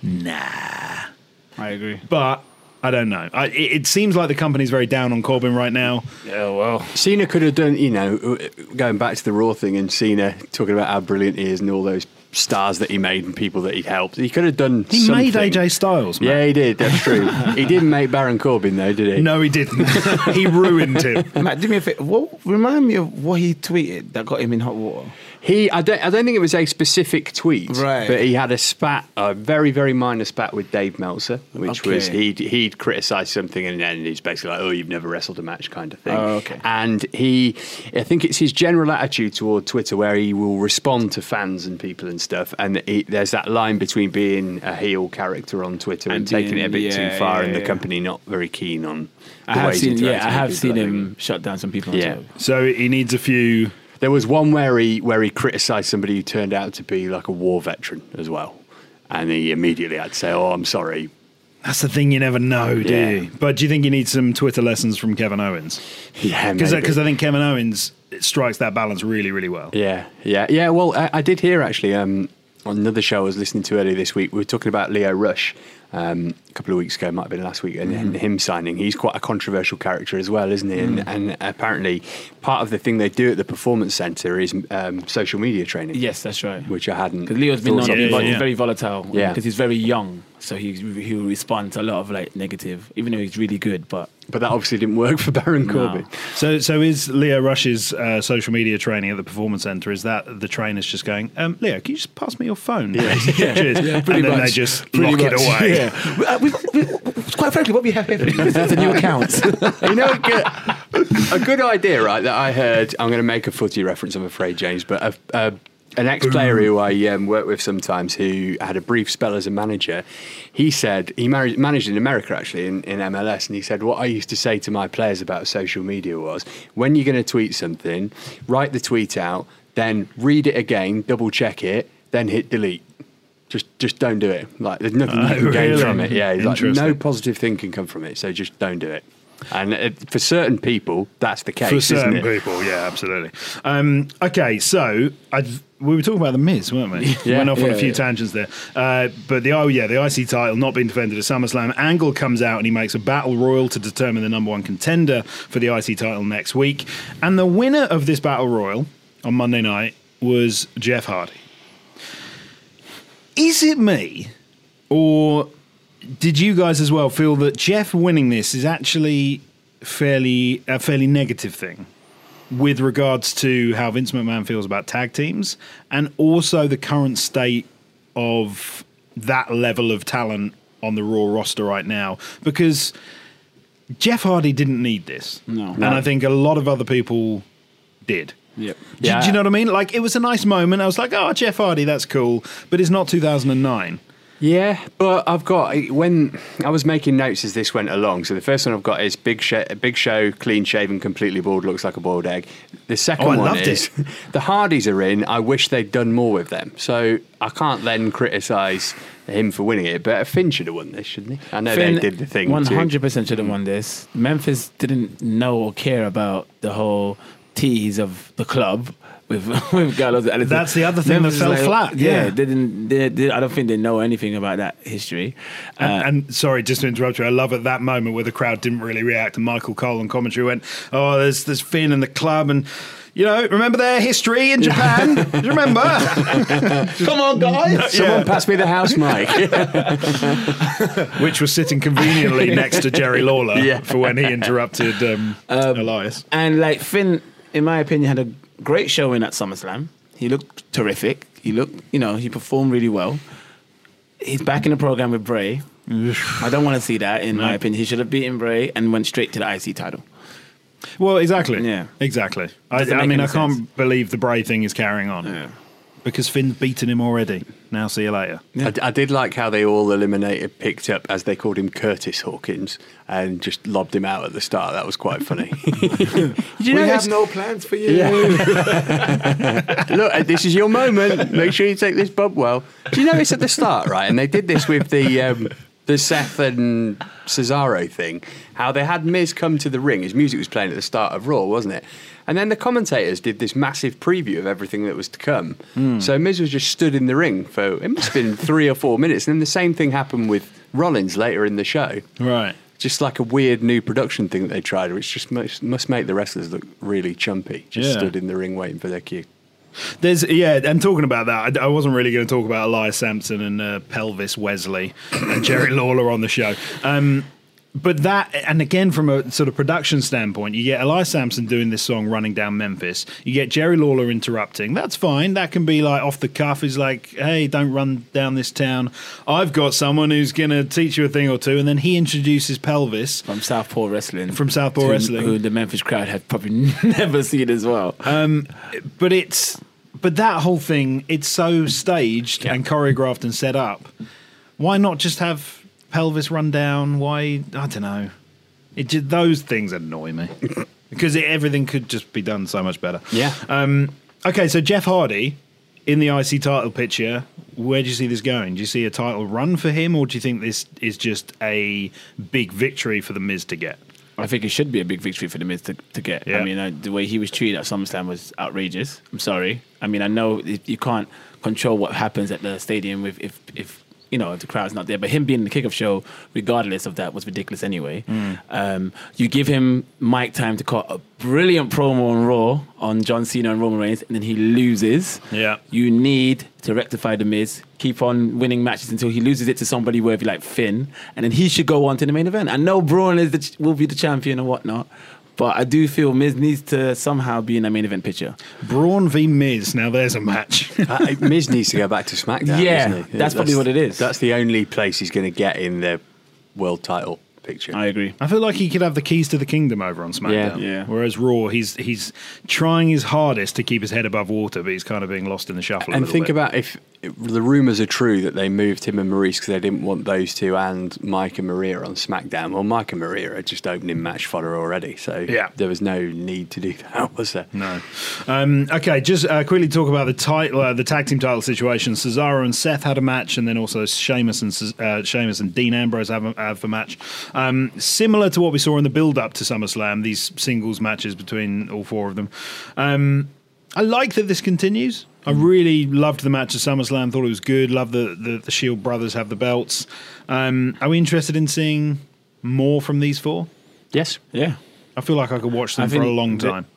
nah. I agree. But I don't know. It seems like the company's very down on Corbin right now. Yeah, well, Cena could have done, going back to the Raw thing and Cena talking about how brilliant he is and all those stars that he made and people that he helped. He could have done He something. made AJ Styles, man. Yeah, he did. That's true. He didn't make Baron Corbin, though, did he? No, he didn't. He ruined him. Matt, do me a favor. Remind me of what he tweeted that got him in hot water. I don't think it was a specific tweet, Right. but he had a very, very minor spat with Dave Meltzer, which was he'd criticised something and then he's basically like, oh, you've never wrestled a match kind of thing. Oh, okay. And I think it's his general attitude toward Twitter where he will respond to fans and people and stuff, and there's that line between being a heel character on Twitter and taking it a bit too far and the company not very keen on the I ways have interacting with seen people, I think. him shut down some people. on Yeah. Twitter. So he needs a few. There was one where he criticised somebody who turned out to be like a war veteran as well, and he immediately had to say, "Oh, I'm sorry." That's the thing, you never know, do Yeah. you? But do you think you need some Twitter lessons from Kevin Owens? Yeah, Because maybe. I think Kevin Owens strikes that balance really, really well. Yeah. Well, I did hear actually on another show I was listening to earlier this week. We were talking about Leo Rush a couple of weeks ago, might have been last week, and him signing. He's quite a controversial character as well, isn't he? And apparently, part of the thing they do at the Performance Centre is social media training. Yes, that's right. Which I hadn't. Because Leo's been thought known of. to be Yeah. he's very volatile. Yeah. Because he's very young, so he'll respond to a lot of like negative, even though he's really good. But that obviously didn't work for Baron Corbin. So is Leo Rush's social media training at the Performance Centre, is that the trainer's just going, Leo, can you just pass me your phone? Yeah. Cheers. And then they just lock it away. Yeah. Quite frankly, what we have here is a new account. You know, a good idea, right? That I heard. I'm going to make a footy reference, I'm afraid, James, but an ex-player who I work with sometimes, who had a brief spell as a manager, he said he managed in America actually in MLS, and he said what I used to say to my players about social media was, when you're going to tweet something, write the tweet out, then read it again, double check it, then hit delete. Just don't do it. Like there's nothing you can gain really? from it. Yeah, like, Interesting. no positive thing can come from it. So just don't do it. And for certain people, that's the case. For certain isn't it? people, yeah, absolutely. Okay, so we were talking about The Miz, weren't we? Yeah. Went off on a Yeah, few yeah. tangents there. But the IC title not being defended at SummerSlam. Angle comes out and he makes a battle royal to determine the number one contender for the IC title next week. And the winner of this battle royal on Monday night was Jeff Hardy. Is it me, or did you guys as well feel that Jeff winning this is actually a fairly negative thing with regards to how Vince McMahon feels about tag teams and also the current state of that level of talent on the Raw roster right now? Because Jeff Hardy didn't need this. No. And I think a lot of other people did. Yep. Do you know what I mean? Like, it was a nice moment. I was like, oh, Jeff Hardy, that's cool. But it's not 2009. Yeah, but I've got, when I was making notes as this went along, so the first one I've got is Big Show, clean shaven, completely bald, looks like a boiled egg. The second one is the Hardys are in. I wish they'd done more with them. So I can't then criticise him for winning it, but Finn should have won this, shouldn't he? I know Finn they did the thing 100% should have won this. Memphis didn't know or care about the whole tease of the club with Gallows. That's the other thing Memphis that fell is flat. Yeah, they I don't think they know anything about that history. And sorry, just to interrupt you, I love at that moment where the crowd didn't really react and Michael Cole on commentary went, oh, there's Finn and the club and, you know, remember their history in Japan? Do you remember? Come on, guys. Someone pass me the house mic. Which was sitting conveniently next to Jerry Lawler for when he interrupted Elias. And like Finn, in my opinion, had a great showing at SummerSlam. He looked terrific. He performed really well. He's back in the program with Bray. I don't want to see that, in my opinion. He should have beaten Bray and went straight to the IC title. Well, exactly. Yeah. Exactly. Doesn't I make mean, I any can't sense. believe the Bray thing is carrying on. Yeah. Because Finn's beaten him already. Now see you later. I did like how they all picked up, as they called him, Curtis Hawkins, and just lobbed him out at the start. That was quite funny. We have no plans for you. Yeah. Look, this is your moment. Make sure you take this bump well. Do you notice at the start, right? And they did this with the Seth and Cesaro thing, how they had Miz come to the ring. His music was playing at the start of Raw, wasn't it? And then the commentators did this massive preview of everything that was to come. So Miz was just stood in the ring for, it must have been 3 or 4 minutes. And then the same thing happened with Rollins later in the show. Right. Just like a weird new production thing that they tried, which just must make the wrestlers look really chumpy. Just stood in the ring waiting for their cue. And talking about that, I wasn't really going to talk about Elias Sampson and Pelvis Wesley and Jerry Lawler on the show. But that, and again, from a sort of production standpoint, you get Elias Sampson doing this song Running Down Memphis. You get Jerry Lawler interrupting. That's fine. That can be like off the cuff. He's like, hey, don't run down this town. I've got someone who's going to teach you a thing or two. And then he introduces Pelvis. From Southpaw Wrestling. Who the Memphis crowd had probably never seen as well. But that whole thing, it's so staged and choreographed and set up. Why not just have Pelvis run down? Why? I don't know. Those things annoy me because everything could just be done so much better. Yeah. Okay, so Jeff Hardy in the IC title picture. Where do you see this going? Do you see a title run for him, or do you think this is just a big victory for the Miz to get? I think it should be a big victory for the Miz to get. Yeah. I mean, the way he was treated at SummerSlam was outrageous. I'm sorry. I mean, I know you can't control what happens at the stadium if the crowd's not there. But him being in the kickoff show, regardless of that, was ridiculous anyway. You give him mic time to cut a brilliant promo on Raw on John Cena and Roman Reigns, and then he loses. Yeah. You need to rectify the Miz, keep on winning matches until he loses it to somebody worthy like Finn, and then he should go on to the main event. I know Braun will be the champion and whatnot, but I do feel Miz needs to somehow be in the main event picture. Braun v Miz. Now there's a match. Miz needs to go back to SmackDown. Yeah, doesn't he? that's probably what it is. That's the only place he's going to get in the world title picture. I agree. I feel like he could have the keys to the kingdom over on SmackDown. Yeah. Whereas Raw, he's trying his hardest to keep his head above water, but he's kind of being lost in the shuffle. And a think bit. about if the rumours are true that they moved him and Maurice because they didn't want those two and Mike and Maria on SmackDown. Well, Mike and Maria are just opening match fodder already, so there was no need to do that, was there? No. Okay, just quickly talk about the title, the tag team title situation. Cesaro and Seth had a match, and then also Sheamus and Dean Ambrose have a match. Similar to what we saw in the build-up to SummerSlam, these singles matches between all four of them. I like that this continues. I really loved the match at SummerSlam. Thought it was good. Love the Shield brothers have the belts. Are we interested in seeing more from these four? Yes. Yeah. I feel like I could watch them for a long time.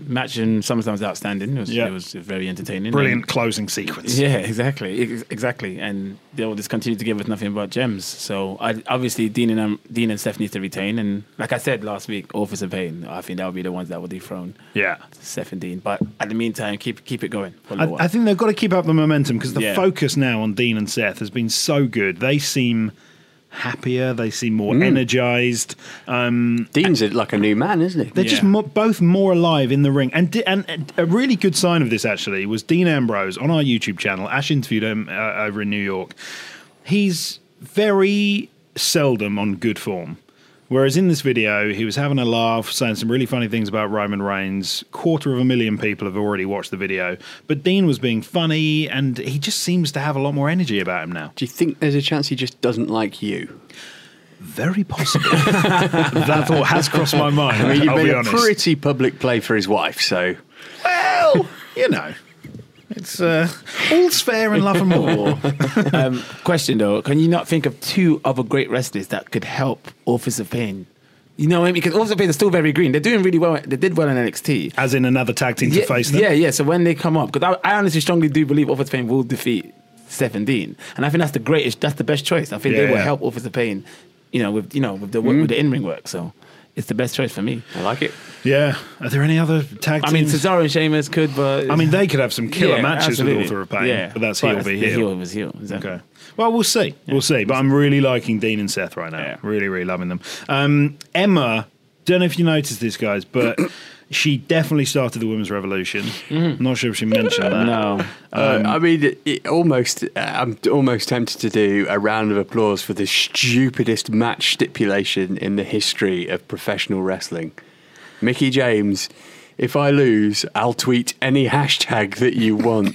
match in SummerSlam was outstanding. It was very entertaining. Brilliant closing sequence. Yeah, exactly. And they'll just continue to give us nothing but gems. So obviously Dean and Steph need to retain. And like I said last week, Authors of Pain, I think that would be the ones that will dethrone Steph and Dean. But at the meantime, keep it going. I think they've got to keep up the momentum because the focus now on Dean and Seth has been so good. They seem happier. They seem more energized. Dean's like a new man, isn't he? They're just both more alive in the ring. And a really good sign of this, actually, was Dean Ambrose on our YouTube channel. Ash interviewed him over in New York. He's very seldom on good form. Whereas in this video, he was having a laugh, saying some really funny things about Roman Reigns. 250,000 people have already watched the video. But Dean was being funny, and he just seems to have a lot more energy about him now. Do you think there's a chance he just doesn't like you? Very possible. That thought has crossed my mind. I mean, you've I'll made be a honest. pretty public play for his wife, so... Well, you know. It's all's fair in love and war. Question though, can you not think of two other great wrestlers that could help Authors of Pain? You know what I mean? Because Authors of Pain are still very green. They're doing really well. They did well in NXT. As in another tag team to face them? Yeah. So when they come up, because I honestly strongly do believe Authors of Pain will defeat Steph and Dean. And I think that's the best choice. I think they will help Authors of Pain, with the in-ring work. So it's the best choice for me. I like it. Yeah. Are there any other tag teams? I mean, Cesaro and Sheamus could, but... I mean, they could have some killer matches absolutely. with Author of Pain, but that's heel v heel. Heel was heel, exactly. Okay. Well, we'll see. We'll see. But I'm really liking Dean and Seth right now. Yeah. Really, really loving them. Emma, don't know if you noticed this, guys, but she definitely started the Women's Revolution. Not sure if she mentioned that. No. I mean, I'm almost tempted to do a round of applause for the stupidest match stipulation in the history of professional wrestling. Mickey James, if I lose, I'll tweet any hashtag that you want.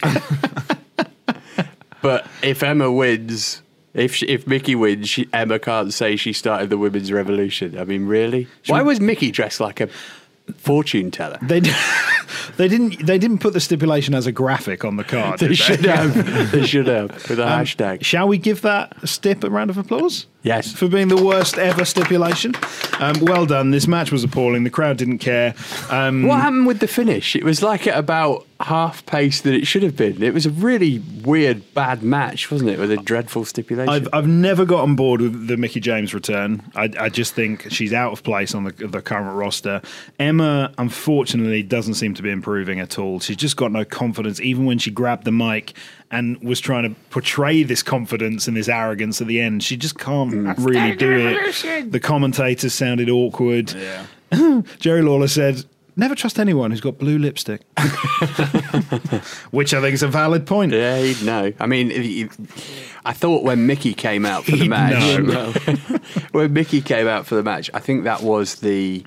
But if Emma wins, if Mickey wins, Emma can't say she started the Women's Revolution. I mean, really? Why was Mickey dressed like a fortune teller? They didn't put the stipulation as a graphic on the card. They should have. They should have, with a hashtag. Shall we give that stip a round of applause? Yes. For being the worst ever stipulation. Well done. This match was appalling. The crowd didn't care. What happened with the finish? It was like at about half pace that it should have been. It was a really weird, bad match, wasn't it? With a dreadful stipulation. I've never got on board with the Mickey James return. I just think she's out of place on the current roster. Emma, unfortunately, doesn't seem to be improving at all. She's just got no confidence, even when she grabbed the mic and was trying to portray this confidence and this arrogance at the end. She just can't really do it. The commentators sounded awkward. Yeah. Jerry Lawler said, "Never trust anyone who's got blue lipstick." Which I think is a valid point. Yeah, he'd know. I mean, I thought when Mickey came out for the match, when Mickey came out for the match, I think that was the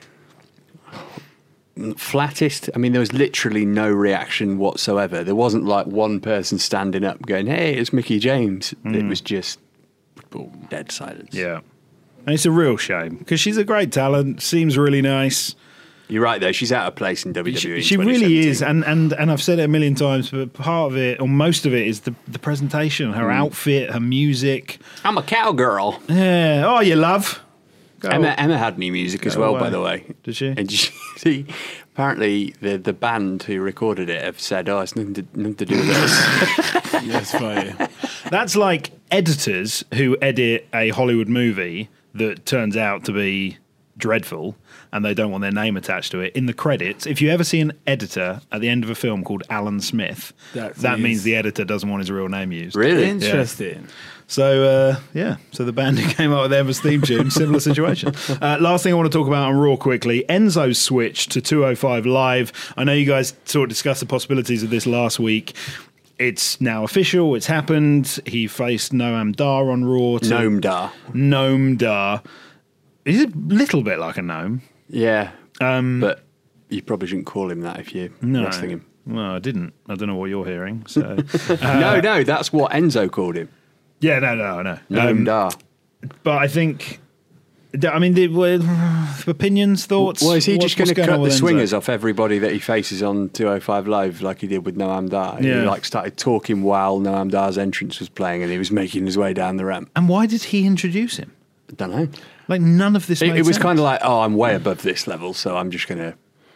flattest. I mean, there was literally no reaction whatsoever. There wasn't like one person standing up going, "Hey, it's Mickey James." It was just dead silence. Yeah. And it's a real shame because she's a great talent, seems really nice. You're right, though. She's out of place in WWE. She really is, and I've said it a million times, but part of it, or most of it, is the presentation, her outfit, her music. I'm a cowgirl. Yeah. Oh, you love. Emma had new music as well, by the way. Did she? And did you see, apparently the band who recorded it have said, "Oh, it's nothing to do with us." Yes, funny. That's like editors who edit a Hollywood movie that turns out to be dreadful and they don't want their name attached to it. In the credits, if you ever see an editor at the end of a film called Alan Smith, that means the editor doesn't want his real name used. Really? Interesting. Yeah. So the band who came up with Emma's theme tune, similar situation. Last thing I want to talk about on Raw quickly, Enzo's switch to 205 Live. I know you guys sort of discussed the possibilities of this last week. It's now official. It's happened. He faced Noam Dar on Raw. Noam Dar. He's a little bit like a gnome. Yeah. But you probably shouldn't call him that if you're wrestling him. No, I didn't. I don't know what you're hearing. So No, that's what Enzo called him. Yeah, no. Noam Dar. But I think, I mean, opinions, thoughts? Well, is he just going to cut the Enzo? swingers off everybody that he faces on 205 Live like he did with Noam Dar? Yeah. He started talking while Noam Dar's entrance was playing and he was making his way down the ramp. And why did he introduce him? I don't know. Like, none of this made It was sense. kind of like, oh, I'm way above this level, so I'm just going to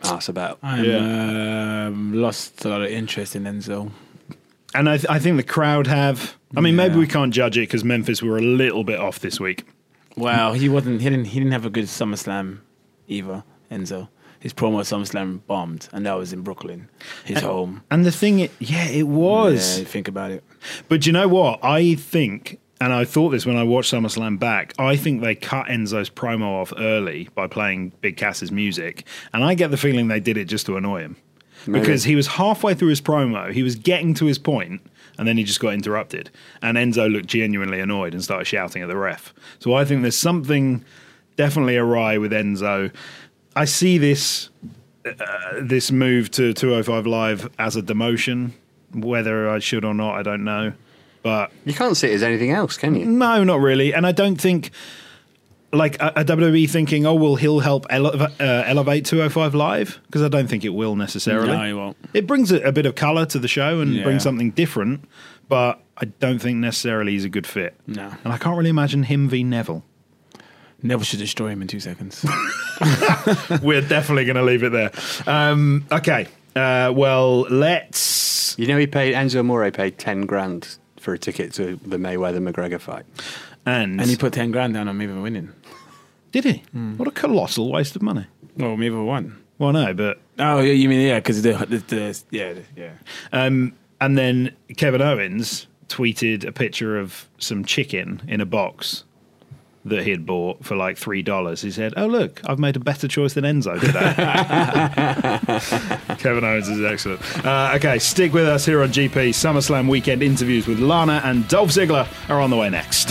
arse about. I'm lost a lot of interest in Enzo. And I think the crowd have. I mean, maybe we can't judge it because Memphis were a little bit off this week. Well, he didn't have a good SummerSlam either, Enzo. His promo at SummerSlam bombed, and that was in Brooklyn, his home. And the thing, it was. Yeah, think about it. But you know what? I think, and I thought this when I watched SummerSlam back, I think they cut Enzo's promo off early by playing Big Cass's music. And I get the feeling they did it just to annoy him. Maybe. Because he was halfway through his promo, he was getting to his point, and then he just got interrupted. And Enzo looked genuinely annoyed and started shouting at the ref. So I think there's something definitely awry with Enzo. I see this move to 205 Live as a demotion. Whether I should or not, I don't know. But You can't see it as anything else, can you? no, not really. And I don't think, like, a WWE thinking, oh, well, he'll help elevate 205 Live, because I don't think it will necessarily. No, he won't. It brings a bit of colour to the show and Yeah. brings something different, but I don't think necessarily he's a good fit. No. And I can't really imagine him v Neville. Neville should destroy him in 2 seconds. We're definitely going to leave it there. Okay. Well, let's... You know, Enzo Amore paid 10 grand for a ticket to the Mayweather-McGregor fight. And And he put 10 grand down on Mayweather winning. did he? What a colossal waste of money. Well, Mayweather won. Well, no, but... Oh, yeah, you mean, because yeah. And then Kevin Owens tweeted a picture of some chicken in a box that he had bought for like $3. He said, oh, look, I've made a better choice than Enzo today. Kevin Owens is excellent. Okay, stick with us here on GP. SummerSlam weekend interviews with Lana and Dolph Ziggler are on the way next.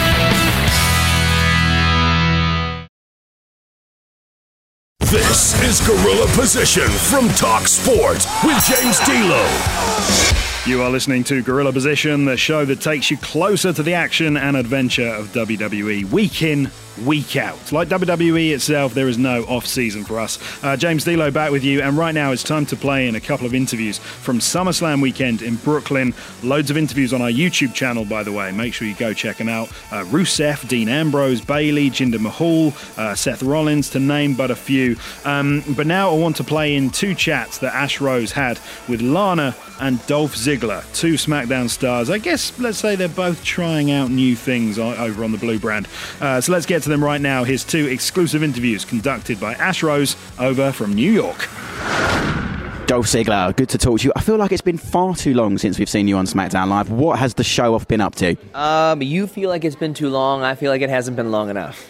This is Gorilla Position from Talk Sport with James D'Lo. You are listening to Gorilla Position, the show that takes you closer to the action and adventure of WWE week in, week out. Like WWE itself, there is no off-season for us. James D'Lo back with you, and right now it's time to play in a couple of interviews from SummerSlam weekend in Brooklyn. Loads of interviews on our YouTube channel, by the way. Make sure you go check them out. Rusev, Dean Ambrose, Bayley, Jinder Mahal, Seth Rollins, to name but a few. But now I want to play in two chats that Ash Rose had with Lana and Dolph Ziggler, two SmackDown stars. I guess, let's say they're both trying out new things over on the Blue brand. So let's get to them right now. Here's two exclusive interviews conducted by Ash Rose over from New York. Dolph Ziggler, good to talk to you. I feel like it's been far too long since we've seen you on SmackDown Live. What has the show-off been up to? You feel like it's been too long. I feel like it hasn't been long enough.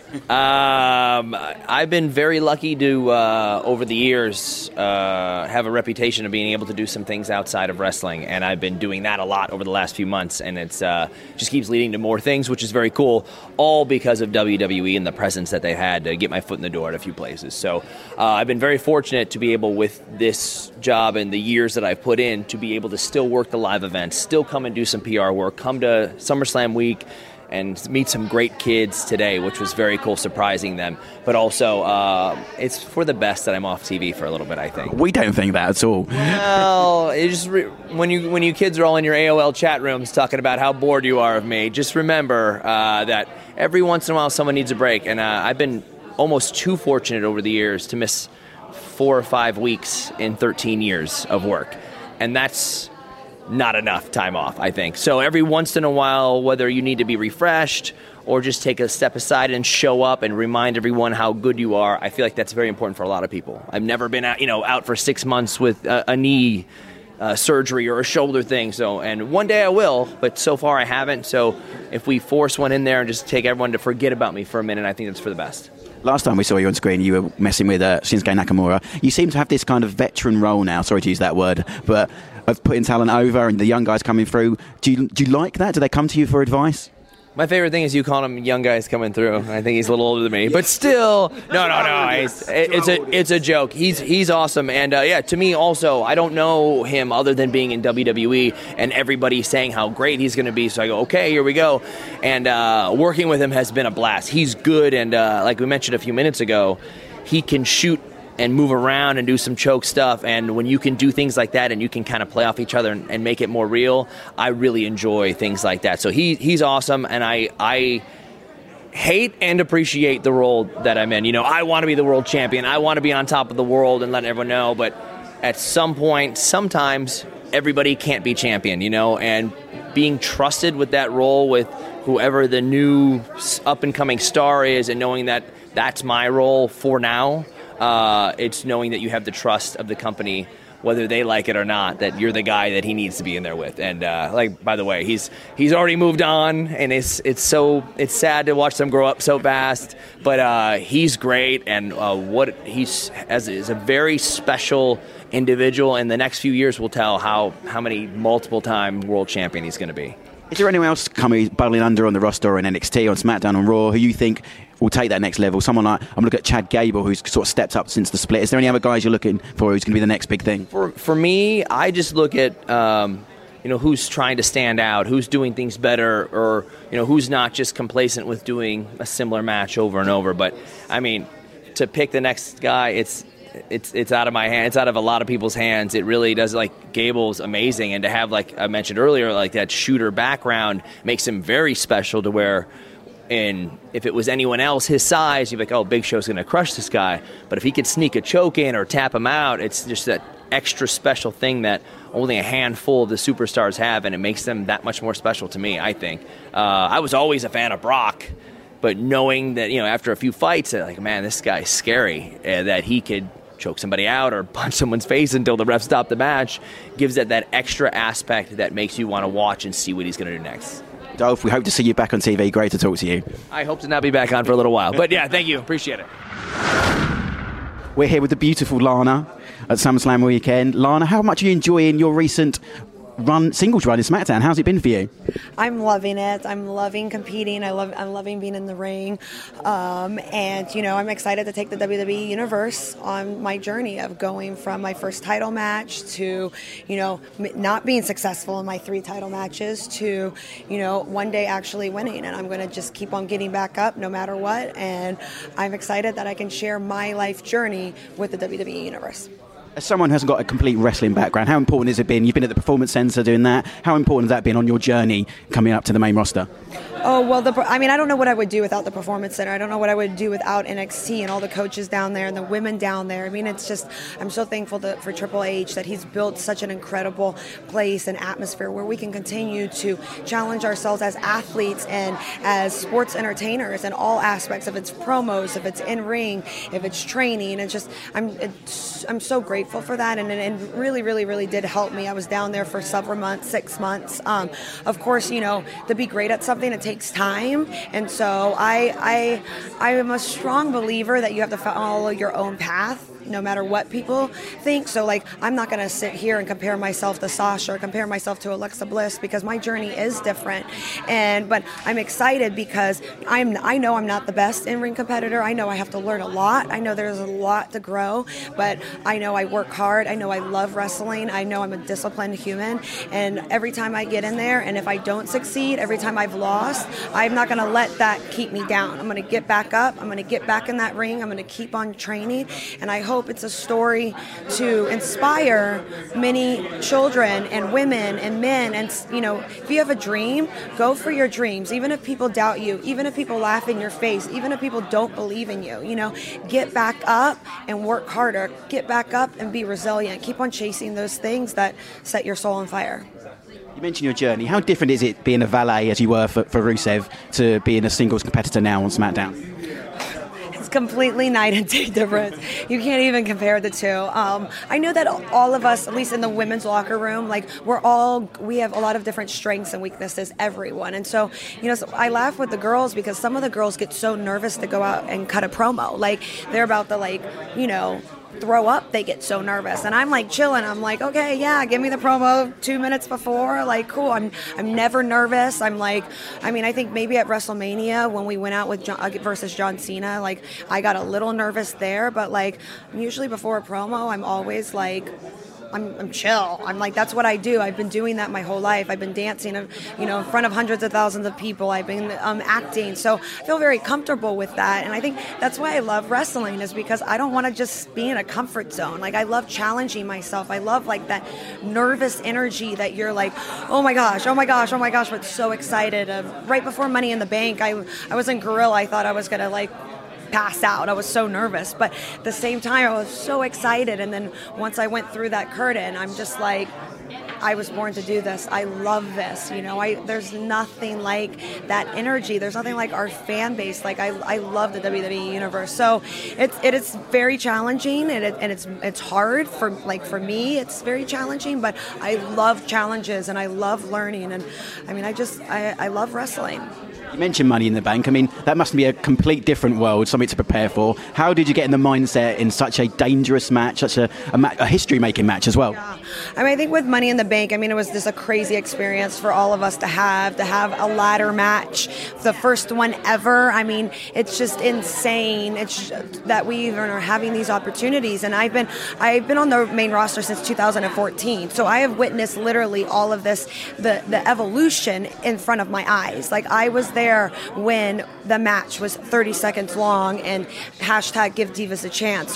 I've been very lucky to, over the years, have a reputation of being able to do some things outside of wrestling, and I've been doing that a lot over the last few months, and it's just keeps leading to more things, which is very cool, all because of WWE and the presence that they had to get my foot in the door at a few places. So I've been very fortunate to be able, with this job and the years that I've put in, to be able to still work the live events, still come and do some PR work, come to SummerSlam week and meet some great kids today, which was very cool, surprising them. But also, it's for the best that I'm off TV for a little bit, I think. We don't think that at all. Well, it just when you kids are all in your AOL chat rooms talking about how bored you are of me, just remember that every once in a while someone needs a break. And I've been almost too fortunate over the years to miss 4 or 5 weeks in 13 years of work. And that's not enough time off, I think. So every once in a while, whether you need to be refreshed or just take a step aside and show up and remind everyone how good you are, I feel like that's very important for a lot of people. I've never been out for 6 months with a knee surgery or a shoulder thing. So, and one day I will, but so far I haven't. So if we force one in there and just take everyone to forget about me for a minute, I think that's for the best. Last time we saw you on screen, you were messing with Shinsuke Nakamura. You seem to have this kind of veteran role now, sorry to use that word, but of putting talent over and the young guys coming through. Do you like that? Do they come to you for advice? My favorite thing is you calling him young guys coming through. I think he's a little older than me, but still, no. It's a joke. He's awesome, and to me also, I don't know him other than being in WWE and everybody saying how great he's going to be. So I go, okay, here we go, and working with him has been a blast. He's good, and like we mentioned a few minutes ago, he can shoot and move around and do some choke stuff, and when you can do things like that and you can kind of play off each other and make it more real, I really enjoy things like that. So he's awesome, and I hate and appreciate the role that I'm in. I want to be the world champion. I want to be on top of the world and let everyone know. But at some point, sometimes everybody can't be champion, and being trusted with that role with whoever the new up-and-coming star is, and knowing that that's my role for now. It's knowing that you have the trust of the company, whether they like it or not, that you're the guy that he needs to be in there with. And by the way, he's already moved on, and it's sad to watch them grow up so fast. But he's great, and what he's as is a very special individual. And the next few years will tell how many multiple-time world champion he's going to be. Is there anyone else coming bubbling under on the roster or in NXT, on SmackDown, on Raw, who you think will take that next level? Someone like, I'm looking at Chad Gable, who's sort of stepped up since the split. Is there any other guys you're looking for who's going to be the next big thing? For me, I just look at who's trying to stand out, who's doing things better, or who's not just complacent with doing a similar match over and over. But I mean, to pick the next guy, it's out of my hands. It's out of a lot of people's hands. It really does. Like, Gable's amazing, and to have, like I mentioned earlier, like that shooter background makes him very special. To where, and if it was anyone else his size, you'd be like, oh, Big Show's going to crush this guy. But if he could sneak a choke in or tap him out, it's just that extra special thing that only a handful of the superstars have, and it makes them that much more special to me, I think. I was always a fan of Brock, but knowing that, after a few fights, like, man, this guy's scary, that he could choke somebody out or punch someone's face until the ref stopped the match, gives it that extra aspect that makes you want to watch and see what he's going to do next. Dolph, we hope to see you back on TV. Great to talk to you. I hope to not be back on for a little while. But yeah, thank you. Appreciate it. We're here with the beautiful Lana at SummerSlam weekend. Lana, how much are you enjoying your recent singles run in SmackDown? How's it been for you? I'm loving it. I'm loving competing. I'm loving being in the ring. And, I'm excited to take the WWE Universe on my journey of going from my first title match to, not being successful in my 3 title matches to, one day actually winning. And I'm going to just keep on getting back up no matter what. And I'm excited that I can share my life journey with the WWE Universe. As someone who hasn't got a complete wrestling background, how important has it been? You've been at the Performance Center doing that. How important has that been on your journey coming up to the main roster? Oh, well, I don't know what I would do without the Performance Center. I don't know what I would do without NXT and all the coaches down there and the women down there. I mean, it's just, I'm so thankful for Triple H that he's built such an incredible place and atmosphere where we can continue to challenge ourselves as athletes and as sports entertainers in all aspects of its promos, if it's in ring, if it's training. And just, I'm so grateful for that, and it really, really, really did help me. I was down there for several months, 6 months. Of course, to be great at something, it takes time, and so I am a strong believer that you have to follow your own path, no matter what people think. So, I'm not going to sit here and compare myself to Sasha or compare myself to Alexa Bliss, because my journey is different. But I'm excited because I know I'm not the best in-ring competitor. I know I have to learn a lot. I know there's a lot to grow, but I know I work hard. I know I love wrestling. I know I'm a disciplined human. And every time I get in there, and if I don't succeed, every time I've lost, I'm not going to let that keep me down. I'm going to get back up. I'm going to get back in that ring. I'm going to keep on training. And I hope it's a story to inspire many children and women and men. And, if you have a dream, go for your dreams. Even if people doubt you, even if people laugh in your face, even if people don't believe in you, get back up and work harder. Get back up and be resilient. Keep on chasing those things that set your soul on fire. You mentioned your journey. How different is it being a valet, as you were for Rusev, to being a singles competitor now on SmackDown? Completely night and day difference. You can't even compare the two. I know that all of us, at least in the women's locker room, we have a lot of different strengths and weaknesses, everyone. And so, so I laugh with the girls because some of the girls get so nervous to go out and cut a promo. They're about to throw up, they get so nervous, and I'm chilling. I'm okay, yeah, give me the promo 2 minutes before, cool. I'm never nervous. I think maybe at WrestleMania when we went out with versus John Cena, I got a little nervous there, but usually before a promo, I'm always I'm chill. I'm like, that's what I do. I've been doing that my whole life. I've been dancing, you know, in front of hundreds of thousands of people. I've been acting. So I feel very comfortable with that. And I think that's why I love wrestling, is because I don't want to just be in a comfort zone. Like, I love challenging myself. I love like that nervous energy that you're like, oh my gosh, but so excited. Right before Money in the Bank, I was in Gorilla. I thought I was going to like pass out. I was so nervous, but at the same time I was so excited. And then once I went through that curtain, I'm just like, I was born to do this. I love this. You know, there's nothing like that energy. There's nothing like our fan base. Like, I love the WWE universe. So it is very challenging, and it's hard for me. It's very challenging, but I love challenges and I love learning. And I mean, I love wrestling. You mentioned Money in the Bank. I mean, that must be a complete different world, something to prepare for. How did you get in the mindset in such a dangerous match, such a history-making match as well? Yeah. I mean, I think with Money in the Bank, I mean, it was just a crazy experience for all of us to have a ladder match, the first one ever. I mean, it's just insane. It's that we even are having these opportunities. And I've been on the main roster since 2014, so I have witnessed literally all of this, the evolution in front of my eyes. Like, I was there when the match was 30 seconds long and hashtag Give Divas a Chance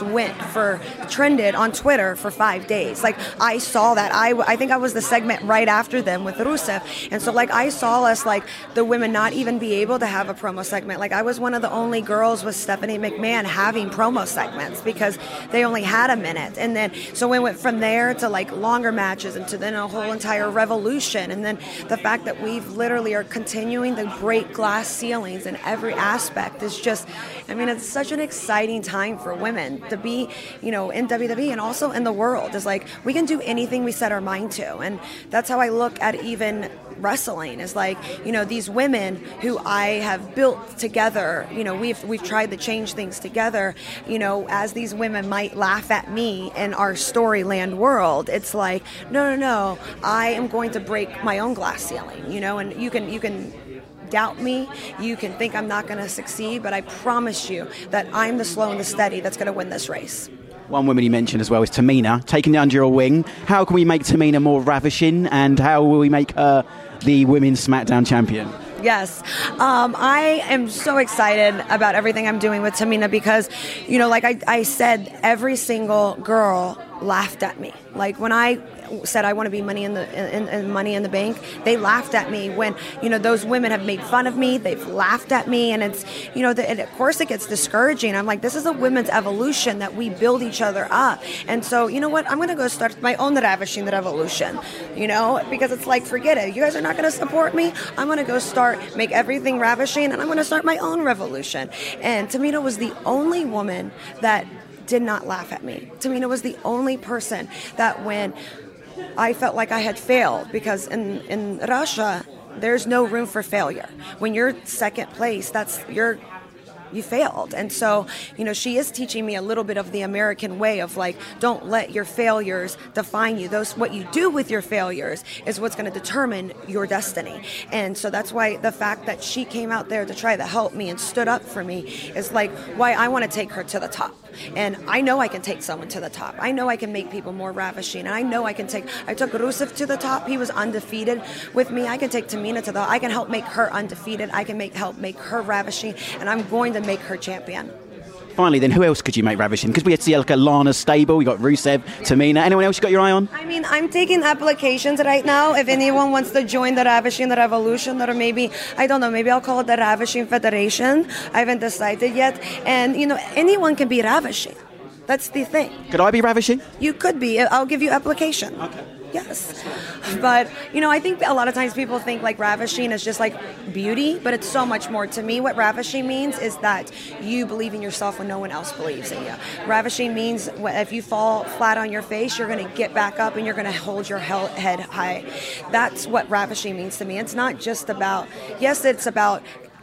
trended on Twitter for 5 days. Like, I saw that. I think I was the segment right after them with Rusev. And so, like, I saw us, like, the women not even be able to have a promo segment. Like, I was one of the only girls with Stephanie McMahon having promo segments because they only had a minute. And then, so we went from there to, like, longer matches and to then a whole entire revolution. And then the fact that we've literally are continuing to break glass ceilings in every aspect is just, I mean, it's such an exciting time for women to be, you know, in WWE and also in the world. It's like, we can do anything we set our mind to. And that's how I look at even wrestling, is like, you know, these women who I have built together, you know, we've tried to change things together. You know, as these women might laugh at me in our Storyland world, it's like, no, I am going to break my own glass ceiling, you know. And you can doubt me, you can think I'm not going to succeed, but I promise you that I'm the slow and the steady that's going to win this race. One woman you mentioned as well is Tamina, taking it under your wing. How can we make Tamina more ravishing, and how will we make her the Women's SmackDown champion? Yes. I am so excited about everything I'm doing with Tamina because, you know, like I said, every single girl laughed at me. Like, when I said I want to be Money in the Bank, they laughed at me. When, you know, those women have made fun of me, they've laughed at me, and it's, you know, and of course it gets discouraging. I'm like, this is a women's evolution that we build each other up. And so, you know what, I'm going to go start my own ravishing revolution, you know, because it's like, forget it, you guys are not going to support me, I'm going to go make everything ravishing, and I'm going to start my own revolution. And Tamina was the only woman that did not laugh at me. Tamina was the only person that, when I felt like I had failed, because in Russia, there's no room for failure. When you're second place, you failed. And so, you know, she is teaching me a little bit of the American way of, like, don't let your failures define you. What you do with your failures is what's going to determine your destiny. And so that's why the fact that she came out there to try to help me and stood up for me is like why I want to take her to the top. And I know I can take someone to the top. I know I can make people more ravishing. And I know I took Rusev to the top. He was undefeated with me. I can take Tamina to the top. I can help make her undefeated. I can help make her ravishing. And I'm going to make her champion. Finally, then, who else could you make ravishing? Because we had to see like a Lana stable. We got Rusev, Tamina. Anyone else you got your eye on? I mean, I'm taking applications right now. If anyone wants to join the Ravishing Revolution, or maybe, I don't know, maybe I'll call it the Ravishing Federation. I haven't decided yet. And, you know, anyone can be ravishing. That's the thing. Could I be ravishing? You could be. I'll give you application. Okay. Yes. But, you know, I think a lot of times people think like ravishing is just like beauty, but it's so much more. To me, what ravishing means is that you believe in yourself when no one else believes in you. Ravishing means if you fall flat on your face, you're going to get back up and you're going to hold your head high. That's what ravishing means to me. It's not just about, yes, it's about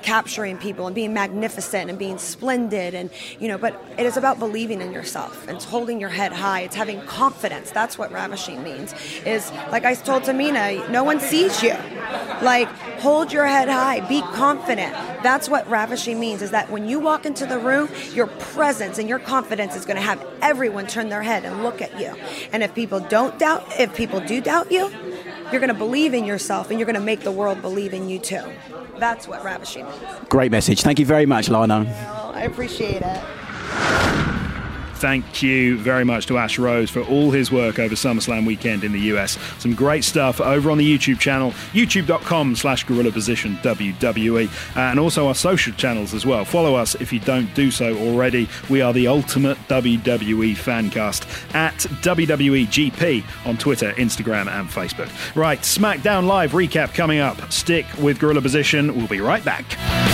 capturing people and being magnificent and being splendid, and but it is about believing in yourself and it's holding your head high. It's having confidence. That's what ravishing means. Is like I told Tamina, no one sees you. Like, hold your head high, be confident. That's what ravishing means, is that when you walk into the room, your presence and your confidence is going to have everyone turn their head and look at you. And if people do doubt you, you're going to believe in yourself and you're going to make the world believe in you too. That's what ravishing is. Great message. Thank you very much, Lana. Oh, I appreciate it. Thank you very much to Ash Rose for all his work over SummerSlam weekend in the US. Some great stuff over on the YouTube channel, youtube.com/GorillaPosition WWE, and also our social channels as well. Follow us if you don't do so already. We are the ultimate WWE fancast at WWEGP on Twitter, Instagram, and Facebook. Right, SmackDown Live recap coming up. Stick with Gorilla Position. We'll be right back.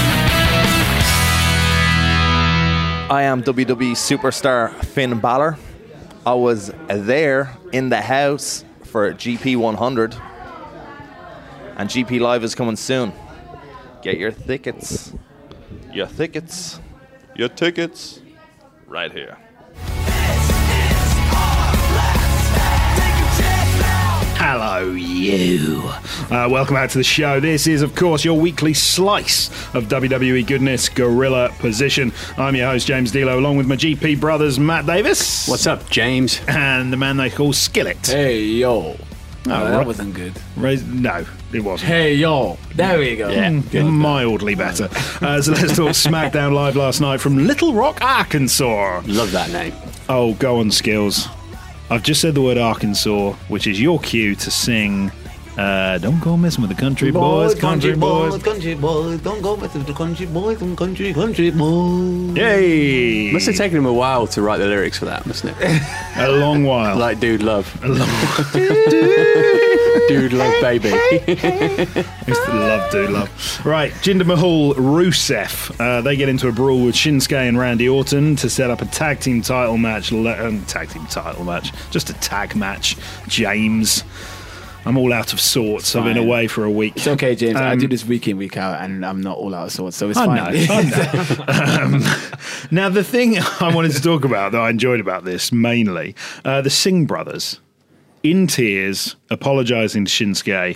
I am WWE superstar Finn Balor. I was there in the house for GP 100. And GP Live is coming soon. Get your tickets. Your tickets. Your tickets. Right here. Hello, you. Welcome back to the show. This is, of course, your weekly slice of WWE goodness, Gorilla Position. I'm your host, James D'Lo, along with my GP brothers, Matt Davis. What's up, James? And the man they call Skillet. Hey, yo. That That wasn't good. No, it wasn't. Hey, yo. There we go. Yeah, mildly better. So let's talk SmackDown Live last night from Little Rock, Arkansas. Love that name. Oh, go on, Skills. I've just said the word Arkansas, which is your cue to sing Don't Go Messing with the Country Boys, Country Boys. Country boys, don't go with the country boys, country boys. Yay! Must have taken him a while to write the lyrics for that, mustn't it? A long while. Like Dude Love. A long Dude Love, baby. Used to love, do love. Right, Jinder Mahal, Rusev. They get into a brawl with Shinsuke and Randy Orton to set up a tag team title match. Just a tag match. James. I'm all out of sorts. I've been away for a week. It's okay, James. I do this week in, week out, and I'm not all out of sorts, so it's fine. I know. Now, the thing I wanted to talk about that I enjoyed about this mainly, the Singh brothers in tears, apologising to Shinsuke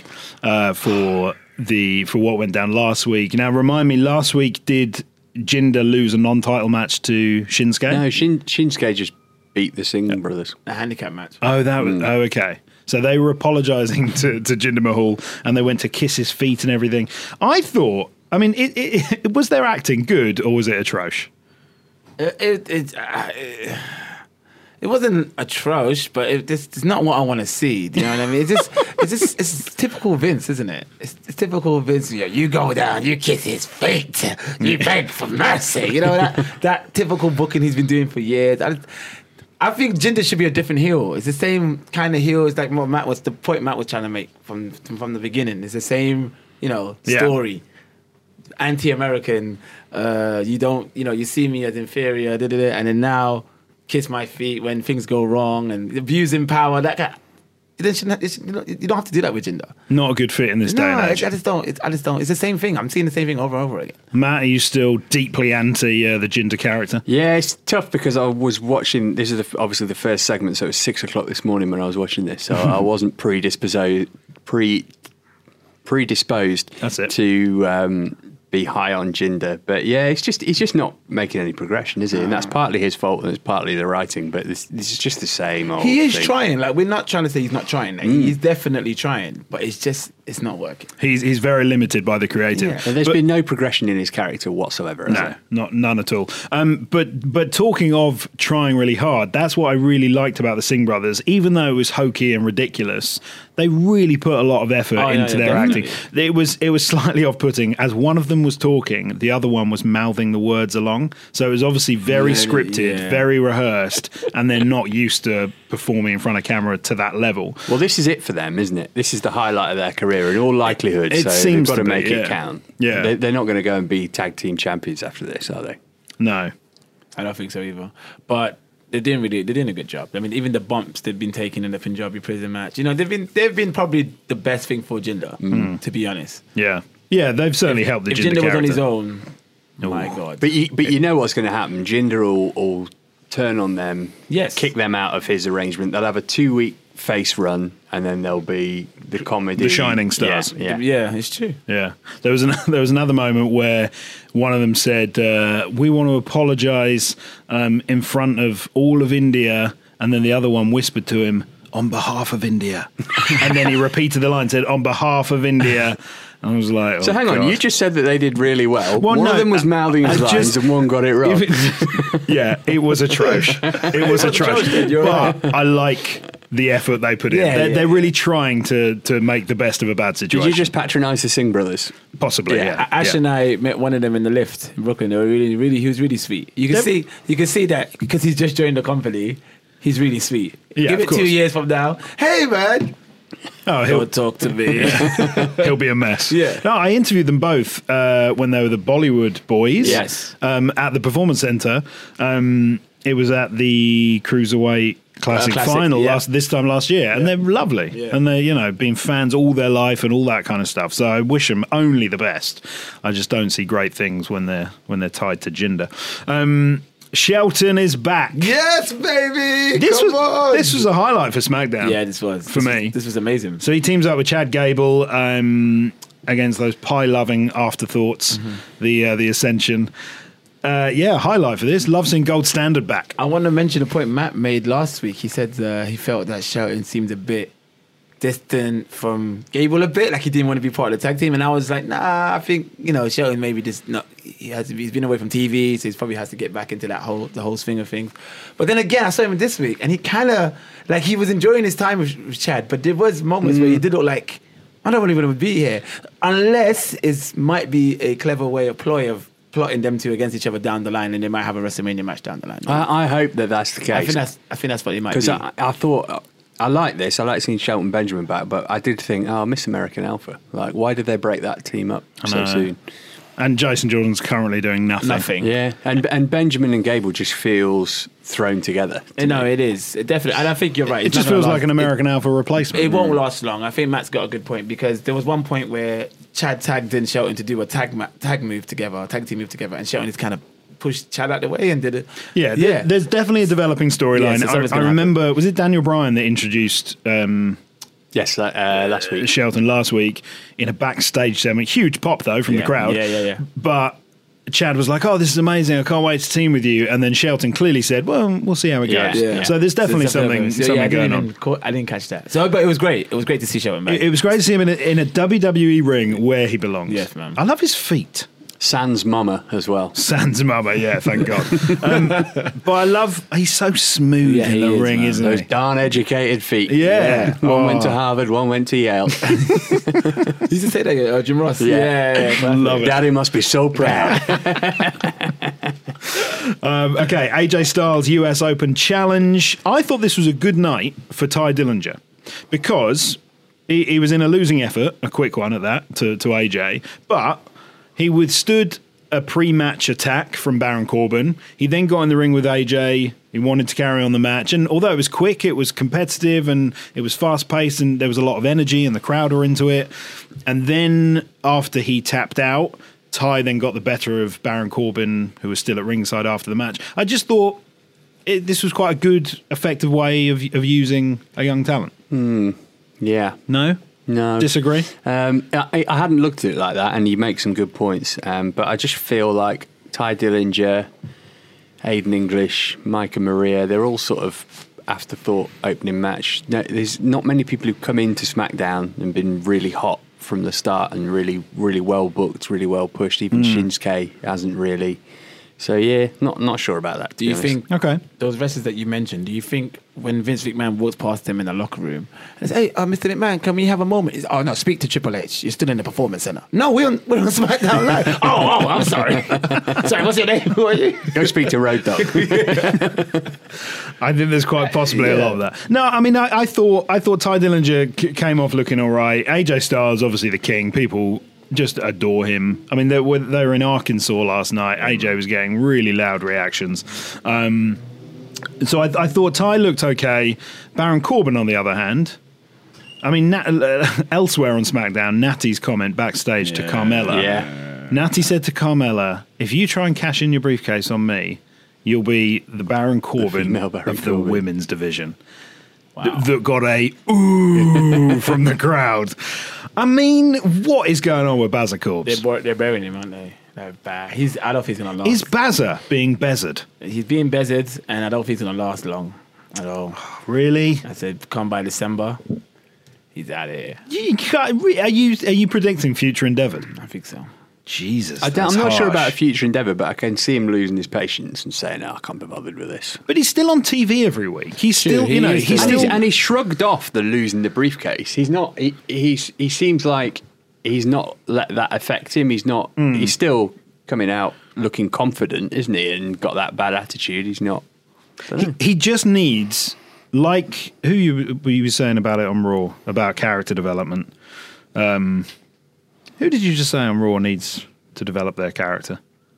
for what went down last week. Now, remind me, last week did Jinder lose a non-title match to Shinsuke? No, Shinsuke just beat the Singh brothers. A handicap match. Oh, that was okay. So they were apologising to Jinder Mahal, and they went to kiss his feet and everything. I thought, I mean, was their acting good or was it atrocious? It wasn't atrocious, but it's not what I want to see. Do you know what I mean? It's typical Vince, isn't it? It's typical Vince. You go down, you kiss his feet, you beg for mercy. You know that typical booking he's been doing for years. I think Jinder should be a different heel. It's the same kind of heel as like what the point Matt was trying to make from the beginning. It's the same, story. Anti-American. You see me as inferior, and then now kiss my feet when things go wrong and abusing power. That guy. You don't have to do that with Jinder. Not a good fit in this day and age. I just don't. It's the same thing. I'm seeing the same thing over and over again. Matt, are you still deeply anti the Jinder character? Yeah, it's tough because I was watching. This is obviously the first segment, so it was 6:00 this morning when I was watching this. So I wasn't predisposed. That's it. To be high on Jinder, but yeah, he's just not making any progression, is he? And that's partly his fault and it's partly the writing. But this is just the same old. He is thing. trying. Like, we're not trying to say he's not trying. Like, he's definitely trying, but it's not working. He's very limited by the creative. Yeah. And there's been no progression in his character whatsoever. No, none at all. But talking of trying really hard, that's what I really liked about the Singh brothers. Even though it was hokey and ridiculous, they really put a lot of effort into their acting. It was slightly off-putting. As one of them was talking, the other one was mouthing the words along. So it was obviously very scripted, very rehearsed, and they're not used to performing in front of camera to that level. Well, this is it for them, isn't it? This is the highlight of their career in all likelihood. It so seems they've got to make be, it count. Yeah. They're not going to go and be tag team champions after this, are they? No. I don't think so either. But they're doing a good job. I mean, even the bumps they've been taking in the Punjabi prison match, they've been probably the best thing for Jinder, to be honest. Yeah. Yeah, they've certainly helped the If Jinder Jinder was on his character. own, my God. But you know what's going to happen. Jinder will turn on them, Yes. kick them out of his arrangement. They'll have a 2-week face run, and then there'll be the comedy. The shining stars. Yeah. Yeah, it's true. Yeah, there was another moment where one of them said, "We want to apologise in front of all of India," and then the other one whispered to him, "On behalf of India," and then he repeated the line, said, "On behalf of India." And I was like, So oh, hang on, God. you just said that they did really well. Well, One no, of them was mouthing his I lines just- and one got it wrong. Yeah, it was atrocious. It was atrocious. You're But I like the effort they put in. Yeah, They're really trying to make the best of a bad Did situation. you just patronise the Singh brothers? Possibly, yeah. Ash and I met one of them in the lift in Brooklyn. They were really, he was really sweet. You can see that because he's just joined the company. He's really sweet. Yeah, Give of it 2 course. years from now. Hey man, Oh, don't talk to me. he'll be a mess. Yeah. No, I interviewed them both when they were the Bollywood boys. Yes. At the Performance Centre. It was at the Cruiserweight Classic final yeah. this time last year, and they're lovely. Yeah. And they're been fans all their life and all that kind of stuff. So I wish them only the best. I just don't see great things when they're tied to Jinder. Shelton is back. Yes, baby. This Come on. was a highlight for SmackDown. Yeah, this was For me. This was amazing. So he teams up with Chad Gable against those pie-loving afterthoughts, the Ascension. Highlight for this. Love seeing Gold Standard back. I want to mention a point Matt made last week. He said he felt that Shelton seemed a bit distant from Gable a bit, like he didn't want to be part of the tag team. And I was like, nah, I think Shelton maybe just not. He's been away from TV, so he probably has to get back into the whole swing of things. But then again, I saw him this week, and he kind of like he was enjoying his time with Chad. But there was moments where he did look like I don't even want to be here, unless it might be a clever ploy of plotting them two against each other down the line, and they might have a WrestleMania match down the line. I hope that that's the case. I think that's what it might be. Because I thought, I like this. I like seeing Shelton Benjamin back, but I did think, Miss American Alpha. Like, why did they break that team up so soon? And Jason Jordan's currently doing nothing. Yeah, and Benjamin and Gable just feels thrown together. No, it is. It definitely. And I think you're right. It just feels like an American Alpha replacement. It won't last long. I think Matt's got a good point, because there was one point where Chad tagged in Shelton to do a tag move together, a tag team move together, and Shelton just kind of pushed Chad out the way and did it. Yeah, there's definitely a developing storyline. Yeah, so something's I gonna remember, was it Daniel Bryan that introduced Yes, last week. Shelton last week in a backstage segment? Huge pop though from the crowd. Yeah. But Chad was like, "Oh, this is amazing! I can't wait to team with you." And then Shelton clearly said, "Well, we'll see how it goes." Yeah. So there's definitely something going on. I didn't catch that. So, but it was great. It was great to see Shelton back. It was great to see him in a WWE ring where he belongs. Yes, man. I love his feet. Sans Mama as well. Sans Mama, yeah, thank God. But I love, he's so smooth in the ring, man. isn't Those he? darn educated feet. Yeah. One went to Oh. Harvard, one went to Yale. You used to say that, Jim Ross. Yeah. Love it. Daddy must be so proud. Okay, AJ Styles US Open Challenge. I thought this was a good night for Ty Dillinger because he was in a losing effort, a quick one at that, to AJ, but he withstood a pre-match attack from Baron Corbin. He then got in the ring with AJ. He wanted to carry on the match, and although it was quick, it was competitive and it was fast-paced, and there was a lot of energy, and the crowd were into it. And then after he tapped out, Ty then got the better of Baron Corbin, who was still at ringside after the match. I just thought this was quite a good, effective way of using a young talent. Yeah. No? No. Disagree? I hadn't looked at it like that, and you make some good points. But I just feel like Ty Dillinger, Aiden English, Micah Maria, they're all sort of afterthought opening match. No, there's not many people who've come into SmackDown and been really hot from the start and really, really well booked, really well pushed. Even Shinsuke hasn't really. So yeah, not sure about that. Do you think Okay. those wrestlers that you mentioned, do you think when Vince McMahon walks past them in the locker room and says, "Hey, Mr. McMahon, can we have a moment?" He's, "Oh no, speak to Triple H. You're still in the Performance Center." "No, we're on SmackDown Live." oh, I'm sorry. Sorry, what's your name? Who are you? Go speak to Road Dogg. I think there's quite possibly a lot of that. No, I mean, I thought Ty Dillinger came off looking all right. AJ Styles, obviously the king. People just adore him. I mean, they were in Arkansas last night. AJ was getting really loud reactions. So I thought Ty looked okay. Baron Corbin, on the other hand, I mean, elsewhere on SmackDown, Natty's comment backstage to Carmella. Yeah. Natty said to Carmella, if you try and cash in your briefcase on me, you'll be the Baron Corbin female Baron of the Corbin. women's division. That got a ooh from the crowd. I mean, what is going on with Bazza Corbs? They're burying him, aren't they? They're bad. I don't know if he's going to last. Is Bazza being bezered? He's being bezered, and I don't think he's going to last long at all. Really? I said, come by December, he's out of here. Are you predicting future endeavour? I think so. Jesus, I'm that's not sure harsh. about a future endeavour, but I can see him losing his patience and saying, "No, I can't be bothered with this." But he's still on TV every week. He's still, he you know, is he's still- still. And he shrugged off the losing the briefcase. He's not. He seems like he's not let that affect him. He's not. He's still coming out looking confident, isn't he? And got that bad attitude. He's not. I don't know. He just needs, like who you were saying about it on Raw about character development. Who did you just say on Raw needs to develop their character?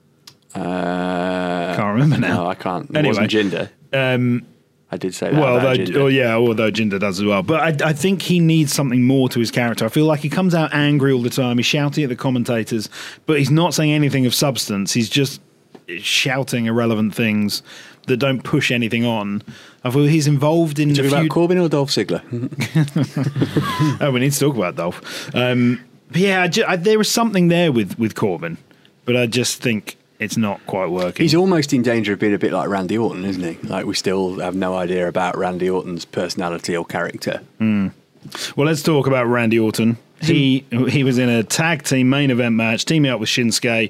Can't remember now. No, I can't. It Anyway, wasn't Jinder. I did say that. Well, about Jinder. although Jinder does as well. But I think he needs something more to his character. I feel like he comes out angry all the time. He's shouting at the commentators, but he's not saying anything of substance. He's just shouting irrelevant things that don't push anything on. I feel he's involved in Talking about Corbin or Dolph Ziggler? Oh, we need to talk about Dolph. But yeah, there is something there with Corbin, but I just think it's not quite working. He's almost in danger of being a bit like Randy Orton, isn't he? Like we still have no idea about Randy Orton's personality or character. Well, let's talk about Randy Orton. He was in a tag team main event match, teaming up with Shinsuke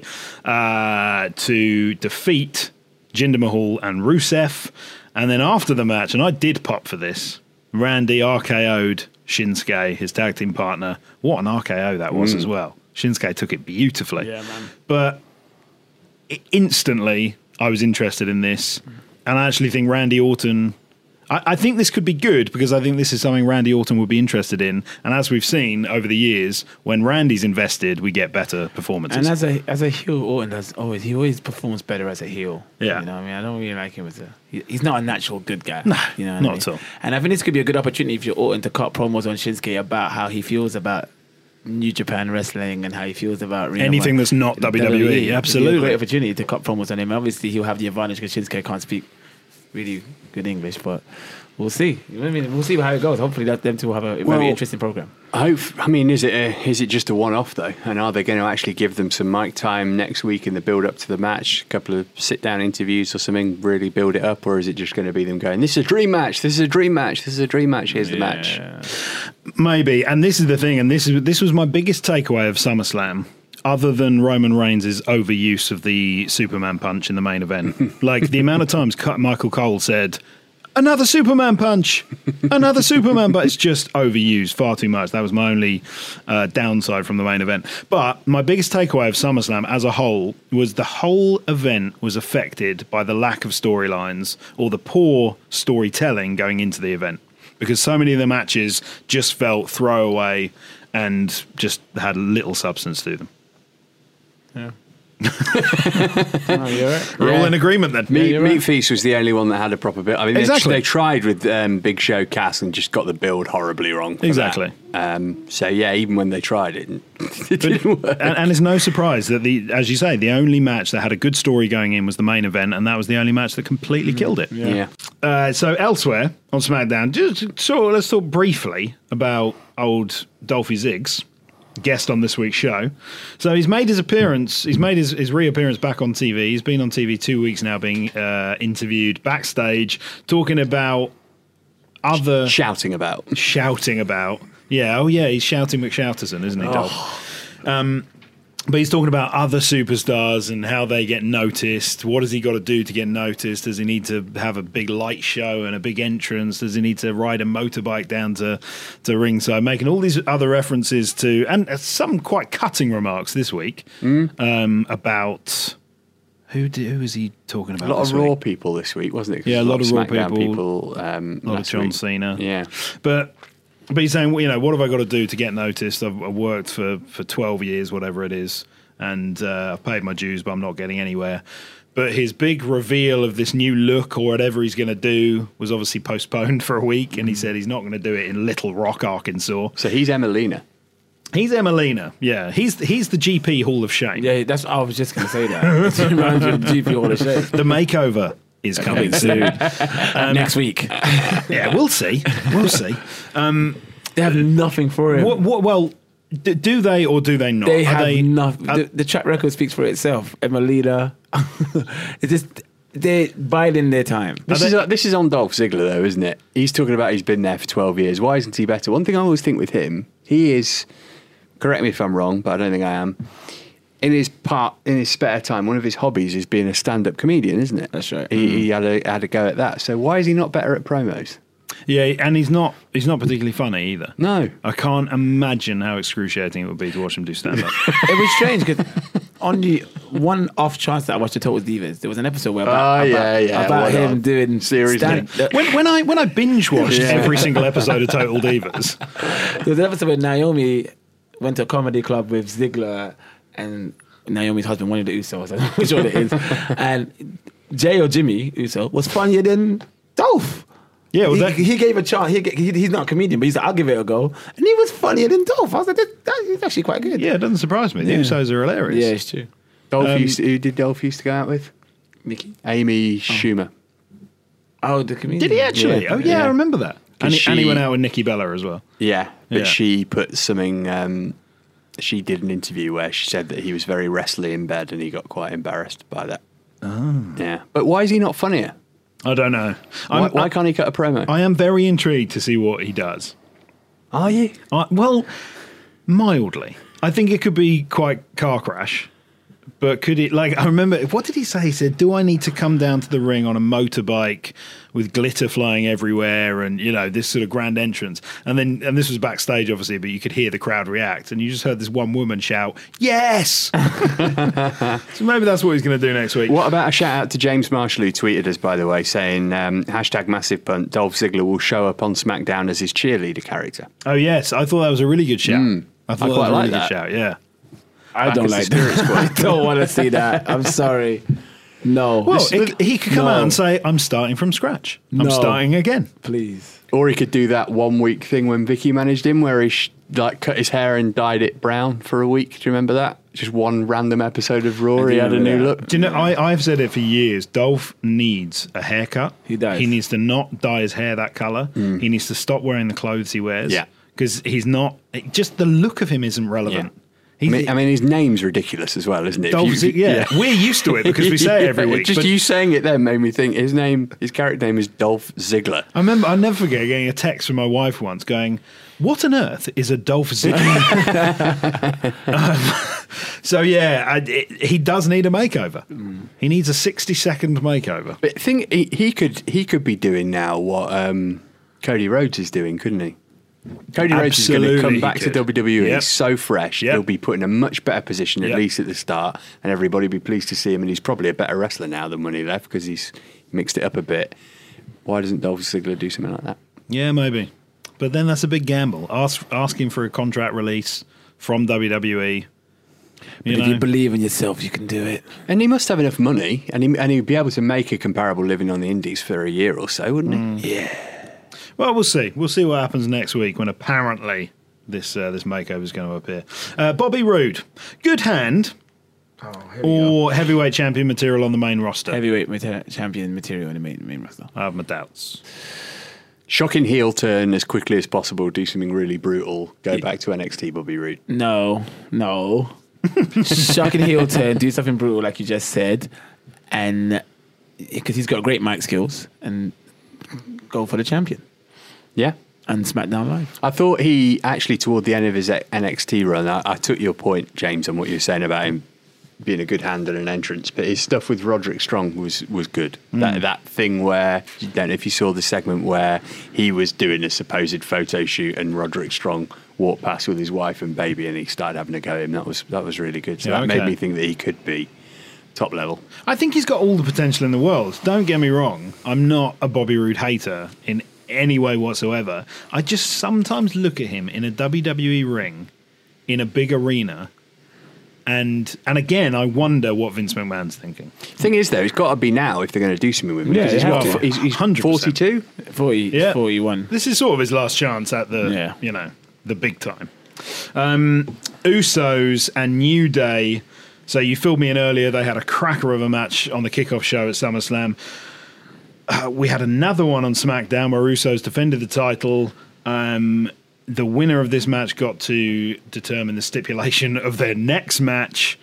to defeat Jinder Mahal and Rusev. And then after the match, and I did pop for this, Randy RKO'd Shinsuke, his tag team partner. What an RKO that was as well. Shinsuke took it beautifully. Yeah, man. But instantly, I was interested in this. And I actually think Randy Orton... I think this could be good because I think this is something Randy Orton would be interested in. And as we've seen over the years, when Randy's invested, we get better performances. And as a heel, Orton he always performs better as a heel. Yeah. You know what I mean? I don't really like him he's not a natural good guy. No, you know what not I mean? at all. And I think this could be a good opportunity for Orton to cut promos on Shinsuke about how he feels about New Japan wrestling and how he feels about anything that's not WWE. It'd Absolutely. be a great opportunity to cut promos on him. Obviously, he'll have the advantage because Shinsuke can't speak really good English, but we'll see. You know what I mean? We'll see how it goes. Hopefully, them two will have a very interesting program. Is it just a one-off though? And are they going to actually give them some mic time next week in the build-up to the match? A couple of sit-down interviews or something, really build it up, or is it just going to be them going, "This is a dream match. This is a dream match. This is a dream match. Here's the match." Maybe. And this is the thing, and this was my biggest takeaway of SummerSlam. Other than Roman Reigns' overuse of the Superman punch in the main event. Like the amount of times Michael Cole said, "Another Superman punch, another Superman," but it's just overused far too much. That was my only downside from the main event. But my biggest takeaway of SummerSlam as a whole was the whole event was affected by the lack of storylines or the poor storytelling going into the event. Because so many of the matches just felt throwaway and just had little substance to them. Yeah. You're right. We're all in agreement then. Meat Feast was the only one that had a proper build. I mean, Exactly. they tried with Big Show Cass and just got the build horribly wrong. For Exactly. that. So yeah, even when they tried it, it didn't work. And it's no surprise that as you say, the only match that had a good story going in was the main event, and that was the only match that completely killed it. Yeah. So elsewhere on SmackDown, let's talk briefly about old Dolphy Ziggs, guest on this week's show. So he's made his appearance. He's made his reappearance back on TV. He's been on TV 2 weeks now, being interviewed backstage, talking about other Shouting about. Yeah, he's shouting McShouterson, isn't he, Dolph? But he's talking about other superstars and how they get noticed. What has he got to do to get noticed? Does he need to have a big light show and a big entrance? Does he need to ride a motorbike down to ringside? Making all these other references to, and some quite cutting remarks this week about... Who was he talking about? A lot this of Raw week? people this week, wasn't it? 'Cause Yeah, a lot of Raw SmackDown people. A lot of John Cena. Yeah. But he's saying, what have I got to do to get noticed? I've worked for 12 years, whatever it is, and I've paid my dues, but I'm not getting anywhere. But his big reveal of this new look or whatever he's going to do was obviously postponed for a week, and he said he's not going to do it in Little Rock, Arkansas. So he's Emelina. He's Emelina, yeah. He's the GP Hall of Shame. Yeah, that's. I was just going to say that. It reminds me of GP Hall of Shame. The makeover is coming soon. Next week. Yeah, we'll see. We'll see. They have nothing for him. Well, do they or do they not? They have nothing. The track record speaks for itself. Emelina. It's just they're biding their time. This is on Dolph Ziggler though, isn't it? He's talking about he's been there for 12 years. Why isn't he better? One thing I always think with him, he is. Correct me if I'm wrong, but I don't think I am. In his spare time, one of his hobbies is being a stand-up comedian, isn't it? That's right. He had a go at that. So why is he not better at promos? Yeah, and he's not particularly funny either. No. I can't imagine how excruciating it would be to watch him do stand-up. It was strange because on the one off chance that I watched the Total Divas, there was an episode where about him doing seriously. When I binge watched every single episode of Total Divas, there was an episode where Naomi went to a comedy club with Ziggler and Naomi's husband, one of the Usos, I don't know which one it is, and Jay or Jimmy Uso was funnier than Dolph. Yeah, well, he gave a chance. He's not a comedian, but he's like, I'll give it a go. And he was funnier than Dolph. I was like, that's actually quite good. Yeah, it doesn't surprise me. The Usos are hilarious. Yeah, it's true. Who did Dolph used to go out with? Mickey. Amy Schumer. Oh, the comedian. Did he actually? Yeah. I remember that. And She- he went out with Nikki Bella as well. Yeah, but Yeah. she put something. She did an interview where she said that he was very wrestly in bed, and he got quite embarrassed by that. Oh. Yeah, but why is he not funnier? I don't know. Why can't he cut a promo? I am very intrigued to see what he does. Are you? Well, mildly. I think it could be quite car crash. But could it, I remember, what did he say? He said, do I need to come down to the ring on a motorbike with glitter flying everywhere and, this sort of grand entrance? And this was backstage, obviously, but you could hear the crowd react. And you just heard this one woman shout, yes! So maybe that's what he's going to do next week. What about a shout out to James Marshall, who tweeted us, by the way, saying, #massive punt, Dolph Ziggler will show up on SmackDown as his cheerleader character. Oh, yes. I thought that was a really good shout. I thought that was a really good shout, yeah. I don't like that. I don't want to see that. I'm sorry. No. Well, he could come out and say, I'm starting from scratch. I'm starting again. Please. Or he could do that 1 week thing when Vicky managed him, where he cut his hair and dyed it brown for a week. Do you remember that? Just one random episode of Raw, he had a new look. Do you know, I've said it for years. Dolph needs a haircut. He does. He needs to not dye his hair that colour. He needs to stop wearing the clothes he wears. Yeah. Because he's not, just the look of him isn't relevant. Yeah. I mean, his name's ridiculous as well, isn't it? We're used to it because we say it every week. Just you saying it then made me think his character name is Dolph Ziggler. I'll never forget getting a text from my wife once going, what on earth is a Dolph Ziggler? He does need a makeover. He needs a 60-second makeover. But he could be doing now what Cody Rhodes is doing, couldn't he? Cody Rhodes is going to come back to WWE. He's so fresh. He'll be put in a much better position, at least at the start, and everybody will be pleased to see him. And he's probably a better wrestler now than when he left because he's mixed it up a bit. Why doesn't Dolph Ziggler do something like that? Yeah, maybe. But then that's a big gamble. Asking for a contract release from WWE. If you believe in yourself, you can do it. And he must have enough money, and he'd be able to make a comparable living on the Indies for a year or so, wouldn't he? Yeah. Well, we'll see. We'll see what happens next week when apparently this makeover is going to appear. Bobby Roode, good hand or heavyweight champion material on the main roster? Heavyweight champion material in the main roster. I have my doubts. Shocking heel turn as quickly as possible, do something really brutal, go back to NXT, Bobby Roode. No. Shocking heel turn, do something brutal like you just said, and because he's got great mic skills, and go for the champion. Yeah. And SmackDown Live. I thought he actually, toward the end of his NXT run, I took your point, James, on what you were saying about him being a good hand and an entrance, but his stuff with Roderick Strong was good. That thing where, I don't know if you saw the segment where he was doing a supposed photo shoot and Roderick Strong walked past with his wife and baby and he started having a go at him. That was really good. So that made me think that he could be top level. I think he's got all the potential in the world. Don't get me wrong. I'm not a Bobby Roode hater in any way whatsoever. I just sometimes look at him in a WWE ring in a big arena And again, I wonder what Vince McMahon's thinking. Thing is, though, it's got to be now if they're going to do something with him. Yeah, because they have he's, to. he's 100%. 42. 41. This is sort of his last chance at the, the big time. Usos and New Day. So you filled me in earlier. They had a cracker of a match on the kickoff show at SummerSlam. We had another one on SmackDown where Usos defended the title. The winner of this match got to determine the stipulation of their next match.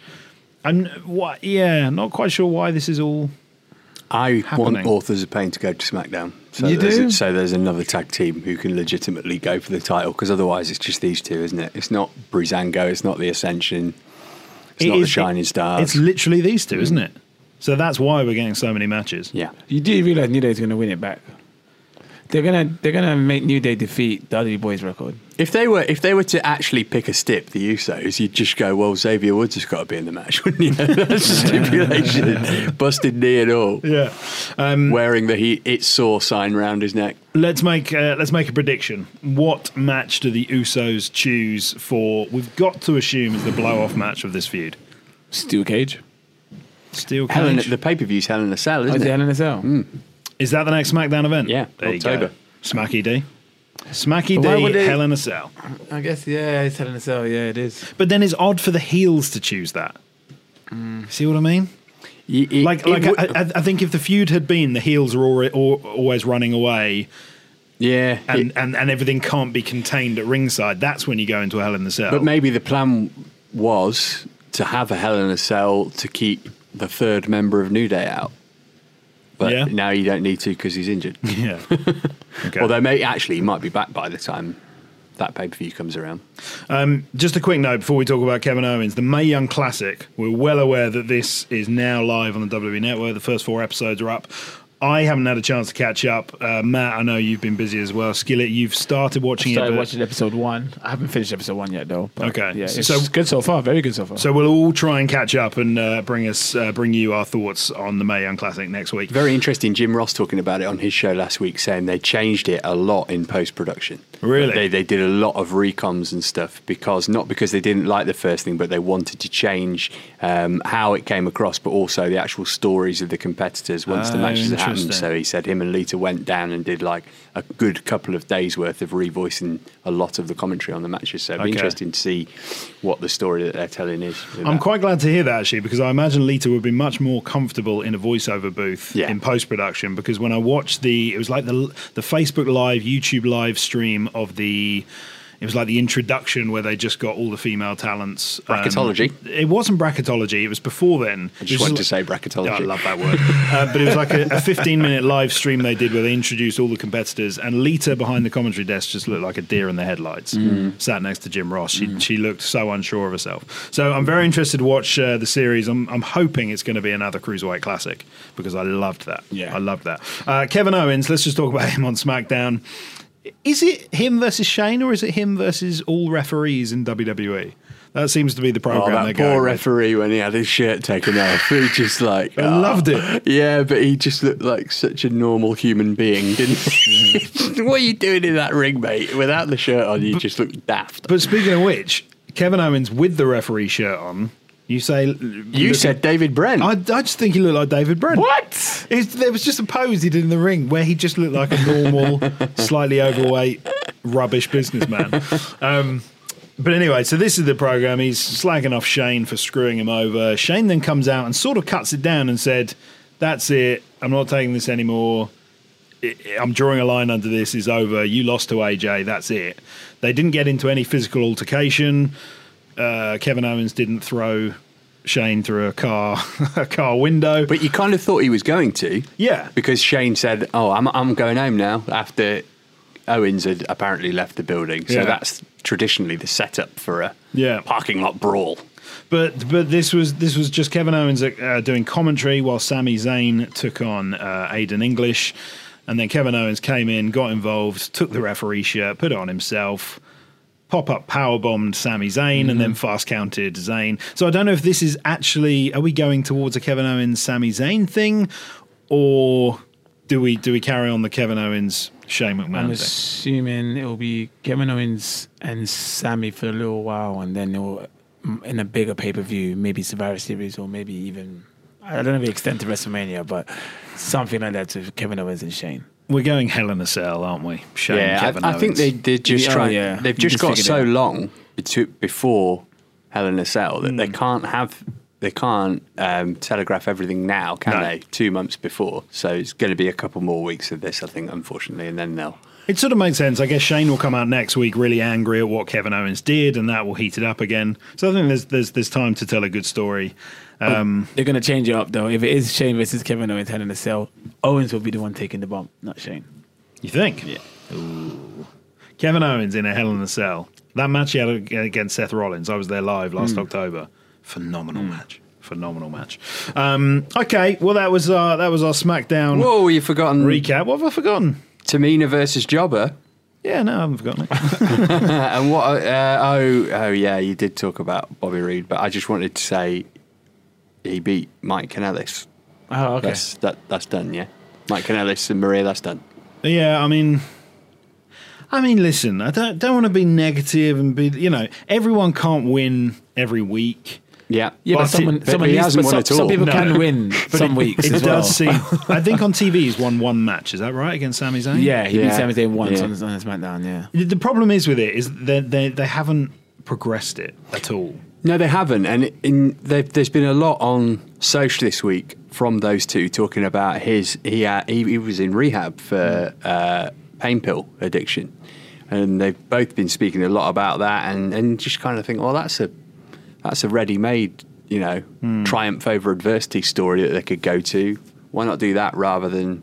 Not quite sure why this is all I happening. want Authors of Pain to go to SmackDown. So You do? So there's another tag team who can legitimately go for the title, because otherwise it's just these two, isn't it? It's not Breezango, it's not the Ascension, it's not the Shining Stars. It's literally these two, isn't it? So that's why we're getting so many matches. Yeah. You do realise New Day's going to win it back. They're gonna make New Day defeat Dudley Boy's record. If they were to actually pick a stip, the Usos, you'd just go, well, Xavier Woods has got to be in the match, wouldn't you? That's a stipulation. Busted knee and all. Yeah. Wearing the It Saw sign round his neck. Let's make a prediction. What match do the Usos choose for? We've got to assume is the blow-off match of this feud. Steel Cage. Steel Cage. The pay-per-view's Hell in a Cell, isn't Is it? it Hell in a Cell? Is that the next SmackDown event? Yeah, there October. You go. Smacky D. Smacky But why D, would they- Hell in a Cell. I guess, yeah, it's Hell in a Cell. Yeah, it is. But then it's odd for the heels to choose that. See what I mean? I think if the feud had been the heels are always running away, and everything can't be contained at ringside, that's when you go into a Hell in a Cell. But maybe the plan was to have a Hell in a Cell to keep the third member of New Day out. But now you don't need to because he's injured. Yeah. Okay. Although he might be back by the time that pay-per-view comes around. Just a quick note before we talk about Kevin Owens. The Mae Young Classic, we're well aware that this is now live on the WWE Network. The first 4 episodes are up. I haven't had a chance to catch up. Matt, I know you've been busy as well. Skillet, you've started watching it. Started watching episode 1. I haven't finished episode 1 yet, though. But Okay. Yeah, it's good so far. Very good so far. So we'll all try and catch up and bring you our thoughts on the Mae Young Classic next week. Very interesting. Jim Ross talking about it on his show last week, saying they changed it a lot in post-production. Really? They did a lot of recoms and stuff not because they didn't like the first thing, but they wanted to change how it came across, but also the actual stories of the competitors once the matches had happened. So he said him and Lita went down and did like a good couple of days worth of revoicing a lot of the commentary on the matches. So it'd be interesting to see what the story that they're telling is. I'm quite glad to hear that, actually, because I imagine Lita would be much more comfortable in a voiceover booth in post-production, because when I watched it was like the Facebook Live, YouTube live stream of it was like the introduction where they just got all the female talents. Bracketology. It wasn't bracketology. It was before then. I just wanted to say bracketology. I love that word. But it was like a 15-minute live stream they did where they introduced all the competitors, and Lita behind the commentary desk just looked like a deer in the headlights, sat next to Jim Ross. She looked so unsure of herself. So I'm very interested to watch the series. I'm hoping it's going to be another Cruiserweight Classic, because I loved that. Yeah. I loved that. Kevin Owens, let's just talk about him on SmackDown. Is it him versus Shane, or is it him versus all referees in WWE? That seems to be the program they're that going poor with. referee when he had his shirt taken off. He just like... I loved it. Yeah, but he just looked like such a normal human being, didn't he? What are you doing in that ring, mate? Without the shirt on, you just look daft. But speaking of which, Kevin Owens with the referee shirt on, you said David Brent. I just think he looked like David Brent. What? There was just a pose he did in the ring where he just looked like a normal, slightly overweight, rubbish businessman. But anyway, so this is the program. He's slagging off Shane for screwing him over. Shane then comes out and sort of cuts it down and said, "That's it. I'm not taking this anymore. I'm drawing a line under this. It's over. You lost to AJ. That's it." They didn't get into any physical altercation. Kevin Owens didn't throw Shane through a car window. But you kind of thought he was going to. Yeah. Because Shane said, I'm going home now, after Owens had apparently left the building. So that's traditionally the setup for a parking lot brawl. But this was just Kevin Owens doing commentary while Sami Zayn took on Aiden English. And then Kevin Owens came in, got involved, took the referee shirt, put it on himself, pop-up powerbombed Sami Zayn, and then fast-counted Zayn. So I don't know if this is actually... Are we going towards a Kevin Owens-Sami Zayn thing, or do we carry on the Kevin Owens-Shane McMahon I'm thing? assuming it will be Kevin Owens and Sami for a little while, and then in a bigger pay-per-view, maybe Survivor Series, or maybe even, I don't know the extent to WrestleMania, but something like that to Kevin Owens and Shane. We're going Hell in a Cell, aren't we? Shane, Kevin I Owens. think they're just trying. Yeah. They've You just just got figured so it out. long before Hell in a Cell that they can't telegraph everything now, can they? 2 months before, so it's going to be a couple more weeks of this, I think, unfortunately, and then they'll. It sort of makes sense. I guess Shane will come out next week really angry at what Kevin Owens did, and that will heat it up again. So I think there's time to tell a good story. They're going to change it up, though. If it is Shane versus Kevin Owens Hell in a Cell, Owens will be the one taking the bump, not Shane. You think? Yeah. Ooh. Kevin Owens in a Hell in a Cell. That match he had against Seth Rollins, I was there live last October. Phenomenal match. Okay, well that was our SmackDown Whoa, you've forgotten recap. What have I forgotten? Tamina versus Jobber. Yeah, no, I haven't forgotten it. And what? Oh, yeah, you did talk about Bobby Roode, but I just wanted to say he beat Mike Kanellis. Oh, okay. That's done. Yeah, Mike Kanellis and Maria. That's done. Yeah, I mean, listen, I don't want to be negative and be, everyone can't win every week. Yeah, Yeah, but But someone he needs, hasn't but won at some all. people No. can win some weeks It as well. does seem. I think on TV he's won one match. Is that right against Sami Zayn? Yeah, he beat Yeah. Sami Zayn once Yeah. on SmackDown, yeah. The problem is with it is that they haven't progressed it at all. No, they haven't, and there's been a lot on social this week from those two talking about he was in rehab for pain pill addiction, and they've both been speaking a lot about that, and just kind of think, well, that's a ready-made, triumph over adversity story that they could go to. Why not do that rather than?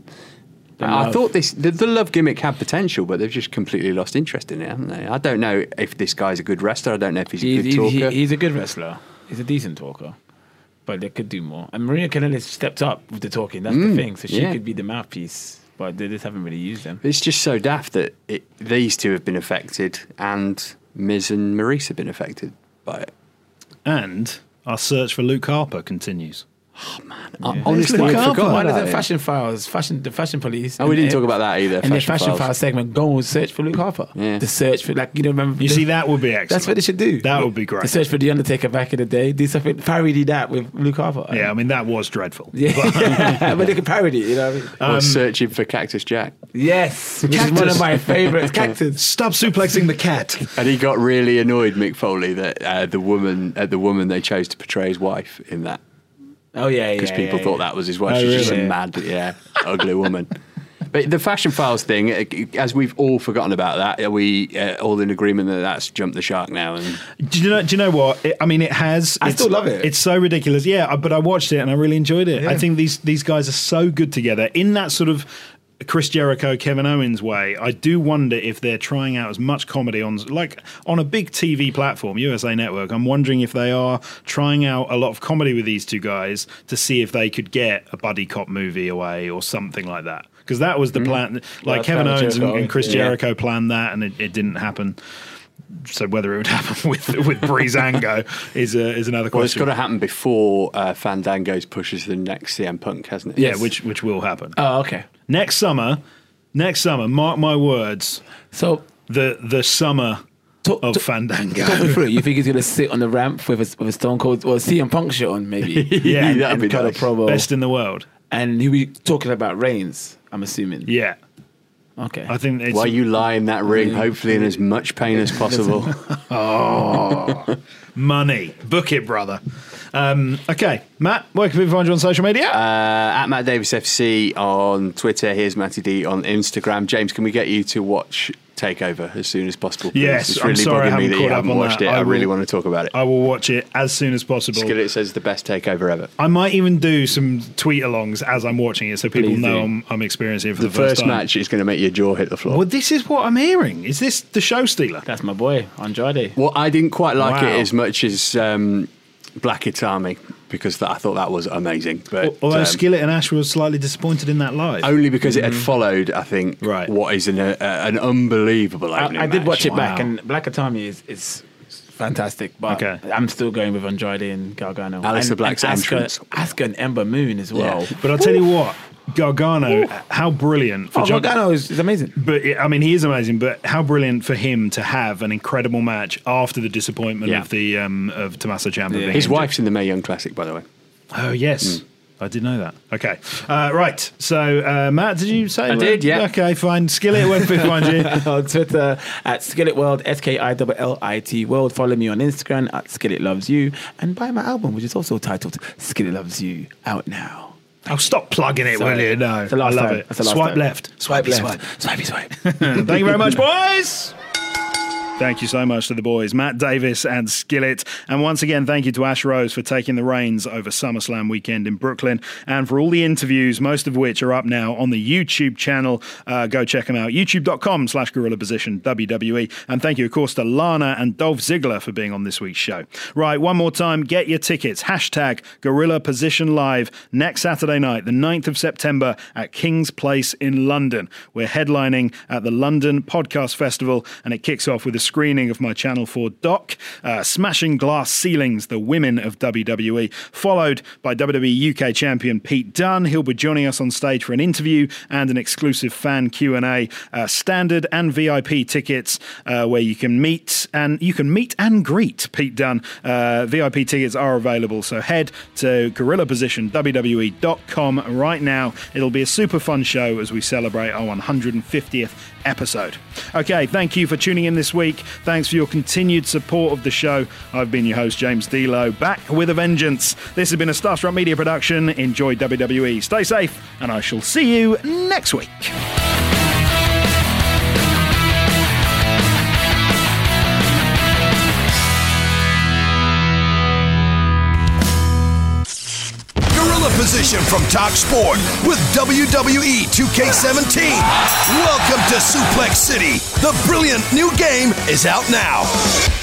I thought the love gimmick had potential, but they've just completely lost interest in it, haven't they? I don't know if this guy's a good wrestler. I don't know if he's a good talker. He's a good wrestler. He's a decent talker. But they could do more. And Maria Kanellis stepped up with the talking. That's the thing. So she could be the mouthpiece. But they just haven't really used them. It's just so daft that these two have been affected, and Miz and Maurice have been affected by it. And our search for Luke Harper continues. Honestly, Luke I Harper. forgot Why about does the it. Fashion Files, the Fashion Police? Oh, we didn't talk about that either. And the Fashion Files segment, go and search for Luke Harper. Yeah. The search for, remember? You see, that would be excellent. That's what they should do. That would be great. The search for The Undertaker back in the day. Do something, parody that with Luke Harper. Yeah, I mean, that was dreadful. Yeah. But they could parody it, you know what I mean? Or searching for Cactus Jack. Yes, which is one of my favourites. Cactus. Stop suplexing the cat. And he got really annoyed, Mick Foley, that the woman they chose to portray his wife in that. Oh, yeah, Because people thought that was his wife. Oh, She's just a really? mad, ugly woman. But the Fashion Files thing, as we've all forgotten about that, are we all in agreement that that's jumped the shark now? And Do you know what? It has. I still love it. It's so ridiculous. Yeah, but I watched it and I really enjoyed it. I think these guys are so good together in that sort of Chris Jericho, Kevin Owens way. I do wonder if they're trying out as much comedy on a big TV platform, USA Network. I'm wondering if they are trying out a lot of comedy with these two guys to see if they could get a buddy cop movie away or something like that. Because that was the plan. Like Kevin Kevin Owens Jericho, and Chris yeah. Jericho planned that, and it didn't happen. So whether it would happen with Breezango is another well, it's question. got to happen before Fandango's pushes the next CM Punk, hasn't it? Yeah, which will happen. Oh, okay. Next summer, mark my words, So, the summer of Fandango. talk me through. You think he's going to sit on the ramp with a Stone Cold or CM Punk shirt on, maybe? Yeah, that'd be cut nice. a promo. Best in the world. And he'll be talking about Reigns, I'm assuming. Yeah, Okay. I think it's While you lie in that ring, hopefully in as much pain as possible. money. Book it, brother. Okay, Matt, where can people find you on social media? At Matt Davis FC on Twitter. Here's Matty D on Instagram. James, can we get you to watch Takeover as soon as possible, please? Yes, it's I'm really sorry I bugging me haven't that you caught up haven't on watched that. it. I I really will- want to talk about it. I will watch it as soon as possible. Skillet says the best takeover ever. I might even do some tweet alongs as I'm watching it, so people Please know do. I'm experiencing it for The the first first time. match is going to make your jaw hit the floor. Well, this is what I'm hearing. Is this the show stealer? That's my boy, Andrade. Well, I didn't quite like Wow. it as much as Black Itami because I thought that was amazing. But Although Skillet and Ash were slightly disappointed in that live. only because it had followed, I think, Right. what is an unbelievable opening I did match. watch it back, Wow. and Black Atami is fantastic, but Okay. I'm still going with Andrade and Gargano. Aleister and Black's Asuka, entrance. Asuka and Ember Moon as well. Yeah. But I'll tell you what, Gargano, how brilliant for John. Gargano is amazing. But I mean, he is amazing. But how brilliant for him to have an incredible match after the disappointment of the of Tommaso Ciampa. Being His injured. wife's in the Mae Young Classic, by the way. Oh yes. I did know that. Okay. Right. So, Matt, did you say? I did, yeah. Okay, fine. Skillet, where can we find you? On Twitter at Skillet World, SKILLIT World. Follow me on Instagram at Skillet Loves You. And buy my album, which is also titled Skillet Loves You, out now. Oh, stop plugging it, will you? No. It's the last I love time. it. It's the last Swipe time. left. Swipe left. Swipey swipe. Thank you very much, boys. Thank you so much to the boys, Matt Davis and Skillet. And once again, thank you to Ash Rose for taking the reins over SummerSlam weekend in Brooklyn and for all the interviews, most of which are up now on the YouTube channel. Go check them out, youtube.com/Gorilla Position WWE. And thank you, of course, to Lana and Dolph Ziggler for being on this week's show. Right, one more time, get your tickets. Hashtag Gorilla Position Live next Saturday night, the 9th of September at King's Place in London. We're headlining at the London Podcast Festival, and it kicks off with a screening of my Channel 4 doc, Smashing Glass Ceilings, the Women of WWE, followed by WWE UK Champion Pete Dunne. He'll be joining us on stage for an interview and an exclusive fan Q&A. Standard and VIP tickets where you can meet and greet Pete Dunne. VIP tickets are available, so head to GorillaPositionWWE.com right now. It'll be a super fun show as we celebrate our 150th episode. Okay, thank you for tuning in this week. Thanks for your continued support of the show. I've been your host, James D'Lo, back with a vengeance. This has been a Starstruck Media production. Enjoy WWE. Stay safe, and I shall see you next week. Position from Talk Sport with WWE 2K17. Welcome to Suplex City. The brilliant new game is out now.